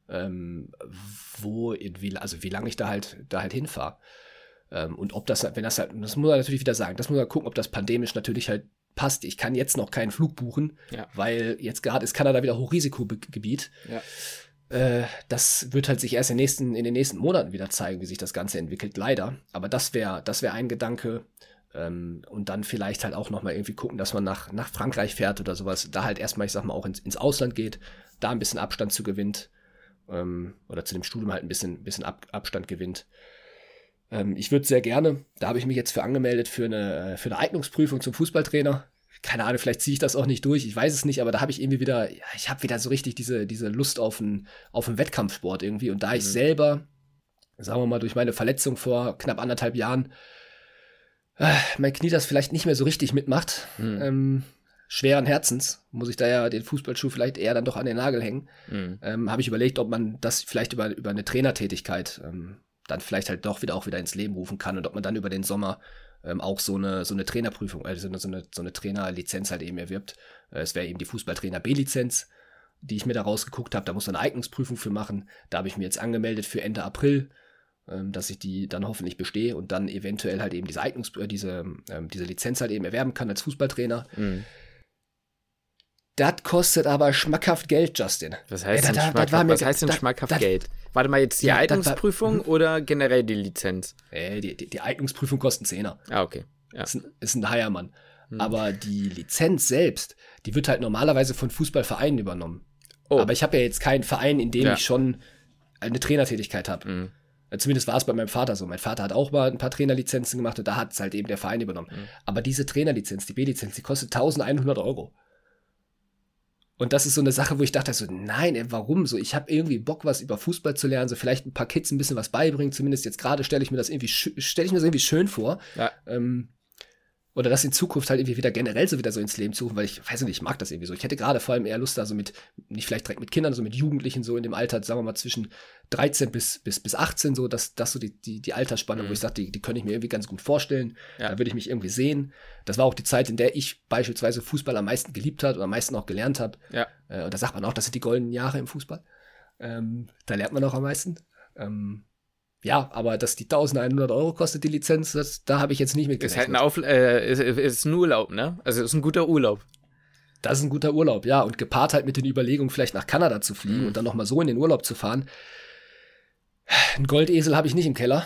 wie lange ich da halt hinfahre. Und ob das, das muss man natürlich wieder sagen, das muss man gucken, ob das pandemisch natürlich halt passt, ich kann jetzt noch keinen Flug buchen, weil jetzt gerade ist Kanada wieder Hochrisikogebiet. Das wird halt sich erst in den nächsten Monaten wieder zeigen, wie sich das Ganze entwickelt, leider. Aber das wär ein Gedanke. Und dann vielleicht halt auch nochmal irgendwie gucken, dass man nach Frankreich fährt oder sowas. Da halt erstmal, ich sag mal, auch ins Ausland geht, da ein bisschen Abstand zu gewinnt. Oder zu dem Studium halt ein bisschen Abstand gewinnt. Ich würde sehr gerne, da habe ich mich jetzt für angemeldet, für eine Eignungsprüfung zum Fußballtrainer. Keine Ahnung, vielleicht ziehe ich das auch nicht durch, ich weiß es nicht, aber da habe ich irgendwie wieder, ich habe wieder so richtig diese Lust auf einen Wettkampfsport irgendwie. Und da ich selber, sagen wir mal, durch meine Verletzung vor knapp 1,5 Jahren, mein Knie das vielleicht nicht mehr so richtig mitmacht, schweren Herzens, muss ich da ja den Fußballschuh vielleicht eher dann doch an den Nagel hängen, habe ich überlegt, ob man das vielleicht über eine Trainertätigkeit dann vielleicht halt doch auch wieder ins Leben rufen kann und ob man dann über den Sommer auch so eine Trainerprüfung, also so eine Trainerlizenz halt eben erwirbt. Es wäre eben die Fußballtrainer B-Lizenz, die ich mir da rausgeguckt habe. Da muss man eine Eignungsprüfung für machen. Da habe ich mir jetzt angemeldet für Ende April, dass ich die dann hoffentlich bestehe und dann eventuell halt eben diese Lizenz halt eben erwerben kann als Fußballtrainer. Das kostet aber schmackhaft Geld, Justin. Was heißt denn schmackhaft Geld? Warte mal, jetzt die Eignungsprüfung oder generell die Lizenz? Die Eignungsprüfung kostet 10er. Ah, okay. Ja. Ist ein Heiermann. Aber die Lizenz selbst, die wird halt normalerweise von Fußballvereinen übernommen. Aber ich habe ja jetzt keinen Verein, in dem ich schon eine Trainertätigkeit habe. Zumindest war es bei meinem Vater so. Mein Vater hat auch mal ein paar Trainerlizenzen gemacht und da hat es halt eben der Verein übernommen. Aber diese Trainerlizenz, die B-Lizenz, die kostet 1.100 €. Und das ist so eine Sache, wo ich dachte so, nein, warum so? Ich habe irgendwie Bock, was über Fußball zu lernen, so vielleicht ein paar Kids ein bisschen was beibringen. Zumindest jetzt gerade stelle ich mir das irgendwie schön vor. Ja. Oder das in Zukunft halt irgendwie wieder generell so ins Leben zu rufen, weil ich weiß nicht, ich mag das irgendwie so. Ich hätte gerade vor allem eher Lust da so nicht vielleicht direkt mit Kindern, so mit Jugendlichen so in dem Alter, sagen wir mal zwischen 13 bis 18 so, das so die Altersspanne, wo ich sage, die könnte ich mir irgendwie ganz gut vorstellen. Da würde ich mich irgendwie sehen. Das war auch die Zeit, in der ich beispielsweise Fußball am meisten geliebt habe oder am meisten auch gelernt habe. Und da sagt man auch, das sind die goldenen Jahre im Fußball. Da lernt man auch am meisten. Ja, aber dass die 1.100 € kostet, die Lizenz, da habe ich jetzt nicht mit gerechnet. Ist ein Urlaub, ne? Also ist ein guter Urlaub. Das ist ein guter Urlaub, ja. Und gepaart halt mit den Überlegungen, vielleicht nach Kanada zu fliegen und dann nochmal so in den Urlaub zu fahren. Ein Goldesel habe ich nicht im Keller.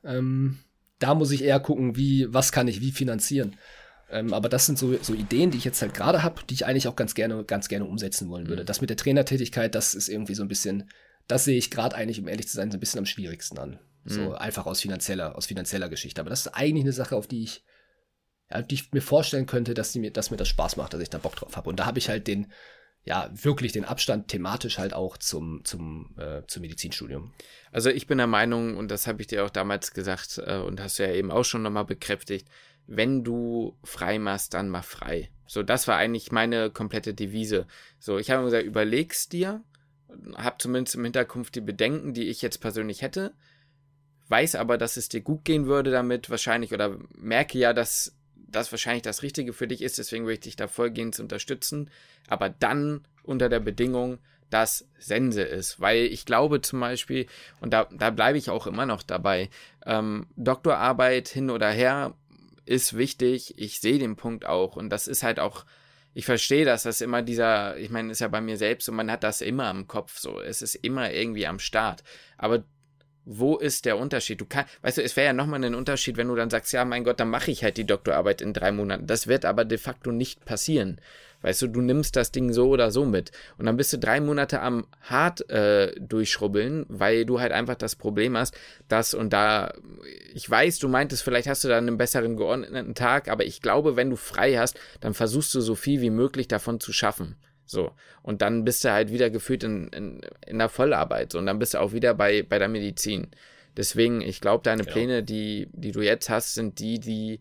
Da muss ich eher gucken, was kann ich wie finanzieren. Aber das sind so Ideen, die ich jetzt halt gerade habe, die ich eigentlich auch ganz gerne umsetzen wollen würde. Das mit der Trainertätigkeit, das ist irgendwie so ein bisschen... Das sehe ich gerade eigentlich, um ehrlich zu sein, so ein bisschen am schwierigsten an. So einfach aus finanzieller Geschichte. Aber das ist eigentlich eine Sache, auf die ich mir vorstellen könnte, dass mir das Spaß macht, dass ich da Bock drauf habe. Und da habe ich halt wirklich den Abstand thematisch halt auch zum Medizinstudium. Also ich bin der Meinung, und das habe ich dir auch damals gesagt und hast du ja eben auch schon nochmal bekräftigt, wenn du frei machst, dann mach frei. So, das war eigentlich meine komplette Devise. So, ich habe gesagt, überleg's dir, habe zumindest im Hinterkopf die Bedenken, die ich jetzt persönlich hätte, weiß aber, dass es dir gut gehen würde damit wahrscheinlich oder merke ja, dass das wahrscheinlich das Richtige für dich ist, deswegen würde ich dich da vollgehend unterstützen, aber dann unter der Bedingung, dass Sense ist, weil ich glaube zum Beispiel, und da bleibe ich auch immer noch dabei, Doktorarbeit hin oder her ist wichtig, ich sehe den Punkt auch und das ist halt auch, ich verstehe das immer ich meine, ist ja bei mir selbst und man hat das immer im Kopf so, es ist immer irgendwie am Start, aber wo ist der Unterschied? Weißt du, es wäre ja nochmal ein Unterschied, wenn du dann sagst, ja, mein Gott, dann mache ich halt die Doktorarbeit in 3 Monaten. Das wird aber de facto nicht passieren. Weißt du, du nimmst das Ding so oder so mit. Und dann bist du 3 Monate am hart durchschrubbeln, weil du halt einfach das Problem hast, dass und da, ich weiß, du meintest, vielleicht hast du dann einen besseren geordneten Tag, aber ich glaube, wenn du frei hast, dann versuchst du so viel wie möglich davon zu schaffen. So, und dann bist du halt wieder gefühlt in der Vollarbeit. So, und dann bist du auch wieder bei der Medizin. Deswegen, ich glaube, deine Pläne, die du jetzt hast, sind die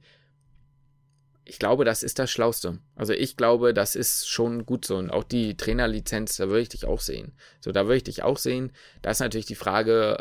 ich glaube, das ist das Schlauste. Also ich glaube, das ist schon gut so. Und auch die Trainerlizenz, da würde ich dich auch sehen. So, da würde ich dich auch sehen. Da ist natürlich die Frage,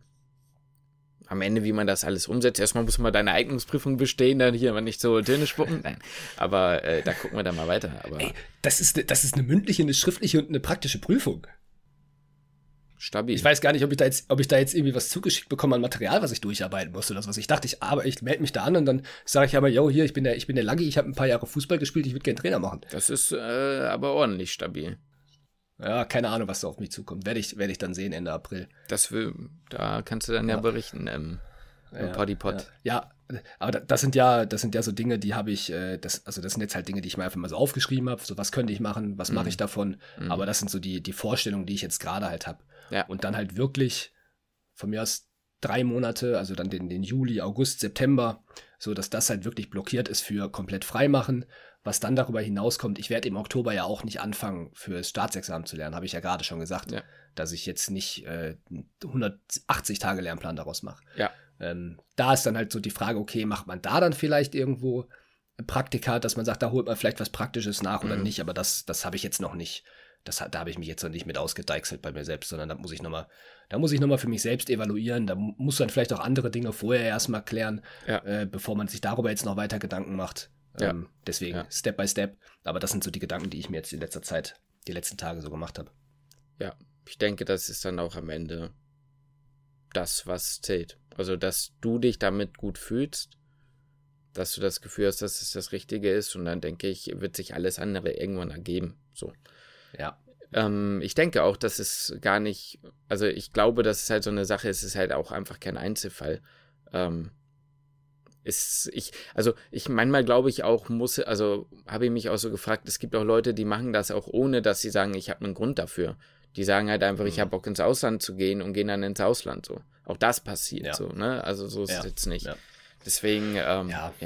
am Ende, wie man das alles umsetzt. Erstmal muss man deine Eignungsprüfung bestehen, dann hier aber nicht so Töne spucken. Nein, aber da gucken wir dann mal weiter. Aber das ist eine mündliche, eine schriftliche und eine praktische Prüfung. stabil. Ich weiß gar nicht, ob ich da jetzt irgendwie was zugeschickt bekomme an Material, was ich durcharbeiten muss oder was. Ich dachte, ich melde mich da an und dann sage ich aber, yo, hier, ich bin der Laggi, ich habe ein paar Jahre Fußball gespielt, ich würde gerne Trainer machen. Das ist aber ordentlich stabil. Ja, keine Ahnung, was da auf mich zukommt. Werde ich dann sehen Ende April. Da kannst du dann ja berichten im Podipod. Ja, aber das sind ja so Dinge, die habe ich, das sind jetzt halt Dinge, die ich mir einfach mal so aufgeschrieben habe. So, was könnte ich machen, was mache ich davon? Aber das sind so die Vorstellungen, die ich jetzt gerade halt habe. Ja. Und dann halt wirklich von mir aus 3 Monate, also dann den Juli, August, September, so dass das halt wirklich blockiert ist für komplett freimachen. Was dann darüber hinauskommt, ich werde im Oktober ja auch nicht anfangen, fürs Staatsexamen zu lernen, habe ich ja gerade schon gesagt, dass ich jetzt nicht 180 Tage Lernplan daraus mache. Ja. Da ist dann halt so die Frage, okay, macht man da dann vielleicht irgendwo Praktika, dass man sagt, da holt man vielleicht was Praktisches nach oder nicht, aber das habe ich jetzt noch nicht. Da habe ich mich jetzt noch nicht mit ausgedeichselt bei mir selbst, sondern da muss ich nochmal für mich selbst evaluieren. Da muss dann vielleicht auch andere Dinge vorher erstmal klären, bevor man sich darüber jetzt noch weiter Gedanken macht. Deswegen Step by Step. Aber das sind so die Gedanken, die ich mir jetzt in letzter Zeit, die letzten Tage so gemacht habe. Ja, ich denke, das ist dann auch am Ende das, was zählt. Also, dass du dich damit gut fühlst, dass du das Gefühl hast, dass es das Richtige ist und dann denke ich, wird sich alles andere irgendwann ergeben. So. Ja. Ich denke auch, dass es gar nicht, also ich glaube, dass es halt so eine Sache ist, es ist halt auch einfach kein Einzelfall. Manchmal glaube ich auch, habe ich mich auch so gefragt, es gibt auch Leute, die machen das auch ohne, dass sie sagen, ich habe einen Grund dafür. Die sagen halt einfach, ich habe Bock ins Ausland zu gehen und gehen dann ins Ausland, so. Auch das passiert, so, ne? Also so ist es jetzt nicht. Ja. Deswegen, Wir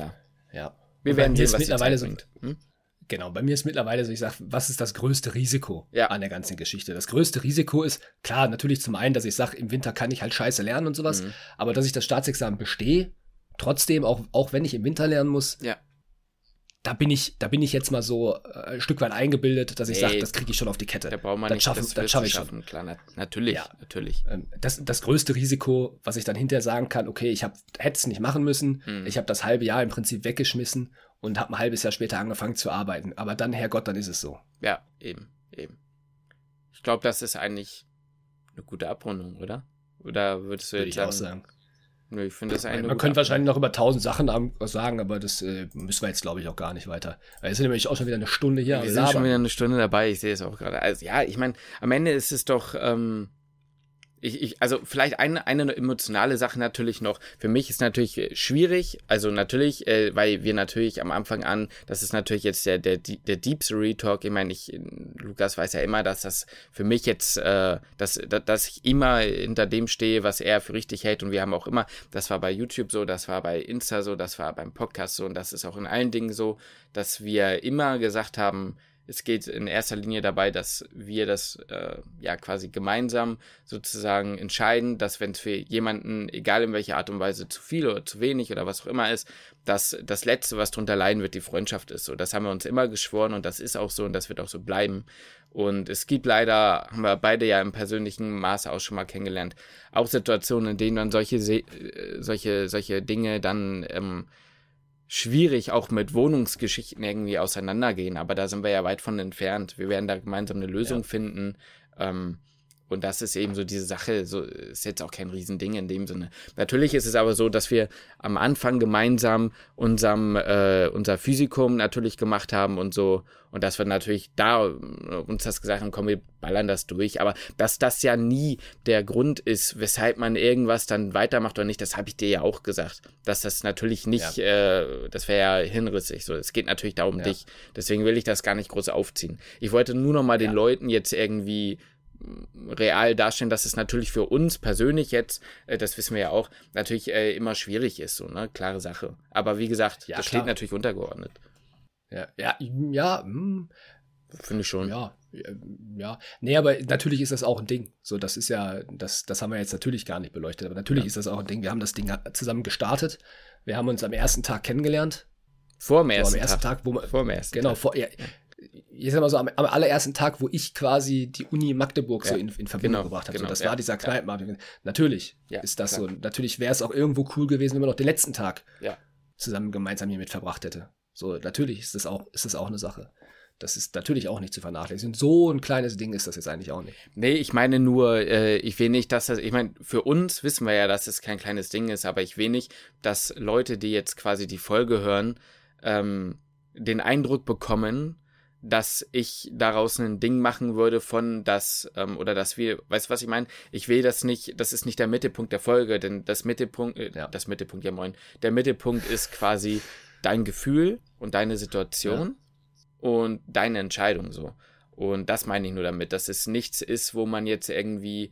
Wir werden sehen, was die Zeit so bringt. Genau, bei mir ist mittlerweile so, ich sage, was ist das größte Risiko an der ganzen Geschichte? Das größte Risiko ist, klar, natürlich zum einen, dass ich sage, im Winter kann ich halt scheiße lernen und sowas, aber dass ich das Staatsexamen bestehe, trotzdem, auch wenn ich im Winter lernen muss, da bin ich jetzt mal so ein Stück weit eingebildet, dass ich sage, das kriege ich schon auf die Kette. Da braucht man das schaffe ich schon. Klar, natürlich. Das größte Risiko, was ich dann hinterher sagen kann, okay, hätte es nicht machen müssen, ich habe das halbe Jahr im Prinzip weggeschmissen und habe ein halbes Jahr später angefangen zu arbeiten. Aber dann, Herrgott, dann ist es so. Ja, eben. Ich glaube, das ist eigentlich eine gute Abrundung, oder? Oder würdest du jetzt sagen? Würde ich auch sagen. Nö, ich finde das eigentlich. Man könnte wahrscheinlich noch über 1000 Sachen sagen, aber das müssen wir jetzt, glaube ich, auch gar nicht weiter. Weil es sind nämlich auch schon wieder eine Stunde hier. Wir sind schon wieder eine Stunde dabei, ich sehe es auch gerade. Also ja, ich meine, am Ende ist es doch, also vielleicht eine emotionale Sache natürlich noch. Für mich ist natürlich schwierig, also natürlich, weil wir natürlich am Anfang an, das ist natürlich jetzt der Deep Story Talk. Ich meine, Lukas weiß ja immer, dass das für mich jetzt, dass ich immer hinter dem stehe, was er für richtig hält. Und wir haben auch immer, das war bei YouTube so, das war bei Insta so, das war beim Podcast so und das ist auch in allen Dingen so, dass wir immer gesagt haben, es geht in erster Linie dabei, dass wir das quasi gemeinsam sozusagen entscheiden, dass wenn es für jemanden, egal in welcher Art und Weise, zu viel oder zu wenig oder was auch immer ist, dass das Letzte, was drunter leiden wird, die Freundschaft ist. So, das haben wir uns immer geschworen und das ist auch so und das wird auch so bleiben. Und es gibt leider, haben wir beide ja im persönlichen Maße auch schon mal kennengelernt, auch Situationen, in denen dann solche Dinge dann schwierig auch mit Wohnungsgeschichten irgendwie auseinandergehen, aber da sind wir ja weit von entfernt. Wir werden da gemeinsam eine Lösung finden. Und das ist eben so diese Sache, so ist jetzt auch kein Riesending in dem Sinne. Natürlich ist es aber so, dass wir am Anfang gemeinsam unser Physikum natürlich gemacht haben und so. Und dass wir natürlich da uns das gesagt haben, komm, wir ballern das durch. Aber dass das ja nie der Grund ist, weshalb man irgendwas dann weitermacht oder nicht, das habe ich dir ja auch gesagt. Dass das natürlich nicht, das wäre ja hinrissig. So, es geht natürlich da um dich. Deswegen will ich das gar nicht groß aufziehen. Ich wollte nur noch mal den Leuten jetzt irgendwie real darstellen, dass es natürlich für uns persönlich jetzt, das wissen wir ja auch, natürlich immer schwierig ist, so, ne, klare Sache. Aber wie gesagt, das steht natürlich untergeordnet. Finde ich schon. Ja. Nee, aber natürlich ist das auch ein Ding. So, das ist ja, das haben wir jetzt natürlich gar nicht beleuchtet, aber natürlich ist das auch ein Ding. Wir haben das Ding zusammen gestartet. Wir haben uns am ersten Tag kennengelernt. Vor dem ersten Tag. Genau, ich sag mal so, am allerersten Tag, wo ich quasi die Uni Magdeburg so in Verbindung gebracht habe. So, das war dieser Kneipenabend. Natürlich ist das so. Natürlich wäre es auch irgendwo cool gewesen, wenn man noch den letzten Tag zusammen gemeinsam hier mit verbracht hätte. So, natürlich ist das auch eine Sache. Das ist natürlich auch nicht zu vernachlässigen. So ein kleines Ding ist das jetzt eigentlich auch nicht. Nee, ich meine nur, ich will nicht, dass das, ich meine, für uns wissen wir ja, dass es kein kleines Ding ist, aber ich will nicht, dass Leute, die jetzt quasi die Folge hören, den Eindruck bekommen, dass ich daraus ein Ding machen würde von das, oder dass wir, weißt du, was ich meine? Ich will das nicht, das ist nicht der Mittelpunkt der Folge, denn der Mittelpunkt ist quasi dein Gefühl und deine Situation und deine Entscheidung so. Und das meine ich nur damit, dass es nichts ist, wo man jetzt irgendwie,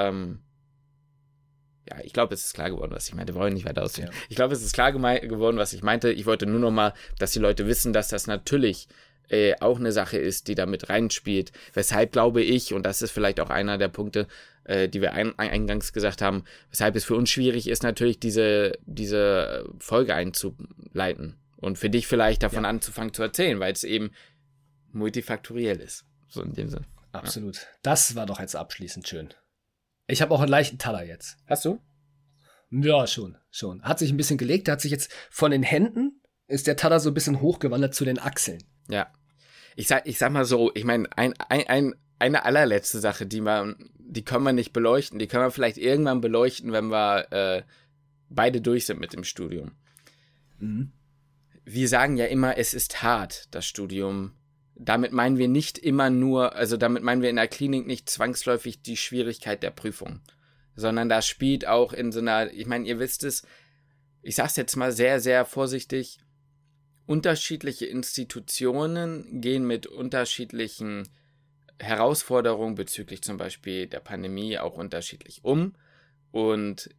ich glaube, es ist klar geworden, was ich meinte. Wir wollen nicht weiter ausführen. Ja. Ich glaube, es ist klar geworden, was ich meinte. Ich wollte nur noch mal, dass die Leute wissen, dass das natürlich auch eine Sache ist, die da mit reinspielt. Weshalb glaube ich, und das ist vielleicht auch einer der Punkte, die wir eingangs gesagt haben, weshalb es für uns schwierig ist, natürlich diese Folge einzuleiten. Und für dich vielleicht davon anzufangen zu erzählen, weil es eben multifaktoriell ist. So in dem Sinne. Absolut. Ja. Das war doch jetzt abschließend schön. Ich habe auch einen leichten Taler jetzt. Hast du? Ja, schon. Hat sich ein bisschen gelegt, hat sich jetzt von den Händen, ist der Taler so ein bisschen hochgewandert zu den Achseln. Ja. Ich sag mal so, ich meine, eine allerletzte Sache, die können wir nicht beleuchten, die können wir vielleicht irgendwann beleuchten, wenn wir beide durch sind mit dem Studium. Mhm. Wir sagen ja immer, es ist hart, das Studium. Damit meinen wir nicht immer nur, also damit meinen wir in der Klinik nicht zwangsläufig die Schwierigkeit der Prüfung, sondern da spielt auch in so einer, ich meine, ihr wisst es, ich sag's jetzt mal sehr, sehr vorsichtig, unterschiedliche Institutionen gehen mit unterschiedlichen Herausforderungen bezüglich zum Beispiel der Pandemie auch unterschiedlich um und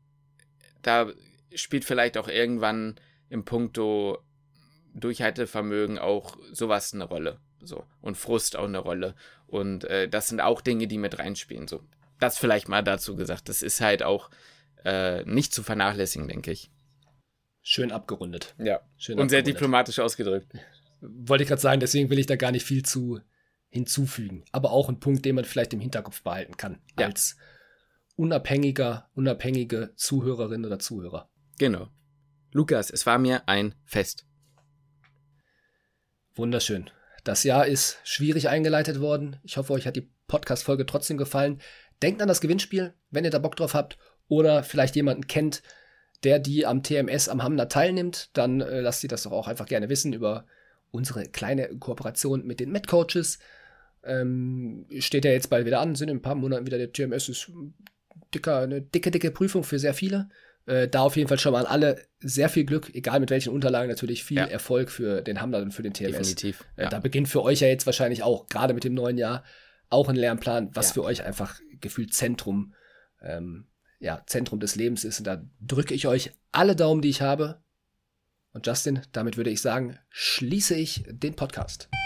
da spielt vielleicht auch irgendwann im Puncto Durchhaltevermögen auch sowas eine Rolle. So. Und Frust auch eine Rolle. Und das sind auch Dinge, die mit reinspielen. So. Das vielleicht mal dazu gesagt. Das ist halt auch nicht zu vernachlässigen, denke ich. Schön abgerundet. Ja. Und sehr diplomatisch ausgedrückt. Wollte ich gerade sagen, deswegen will ich da gar nicht viel zu hinzufügen. Aber auch ein Punkt, den man vielleicht im Hinterkopf behalten kann. Ja. Als unabhängige Zuhörerin oder Zuhörer. Genau. Lukas, es war mir ein Fest. Wunderschön. Das Jahr ist schwierig eingeleitet worden. Ich hoffe, euch hat die Podcast-Folge trotzdem gefallen. Denkt an das Gewinnspiel, wenn ihr da Bock drauf habt oder vielleicht jemanden kennt, der die am TMS am Hamner teilnimmt, dann lasst ihr das doch auch einfach gerne wissen über unsere kleine Kooperation mit den Med-Coaches. Steht ja jetzt bald wieder an, sind in ein paar Monaten wieder der TMS, ist eine dicke Prüfung für sehr viele. Da auf jeden Fall schon mal an alle sehr viel Glück, egal mit welchen Unterlagen, natürlich viel Erfolg für den Hamner und für den TMS. Definitiv. Da beginnt für euch ja jetzt wahrscheinlich auch, gerade mit dem neuen Jahr, auch ein Lernplan, was für euch einfach gefühlt Zentrum des Lebens ist. Und da drücke ich euch alle Daumen, die ich habe. Und Justin, damit würde ich sagen, schließe ich den Podcast.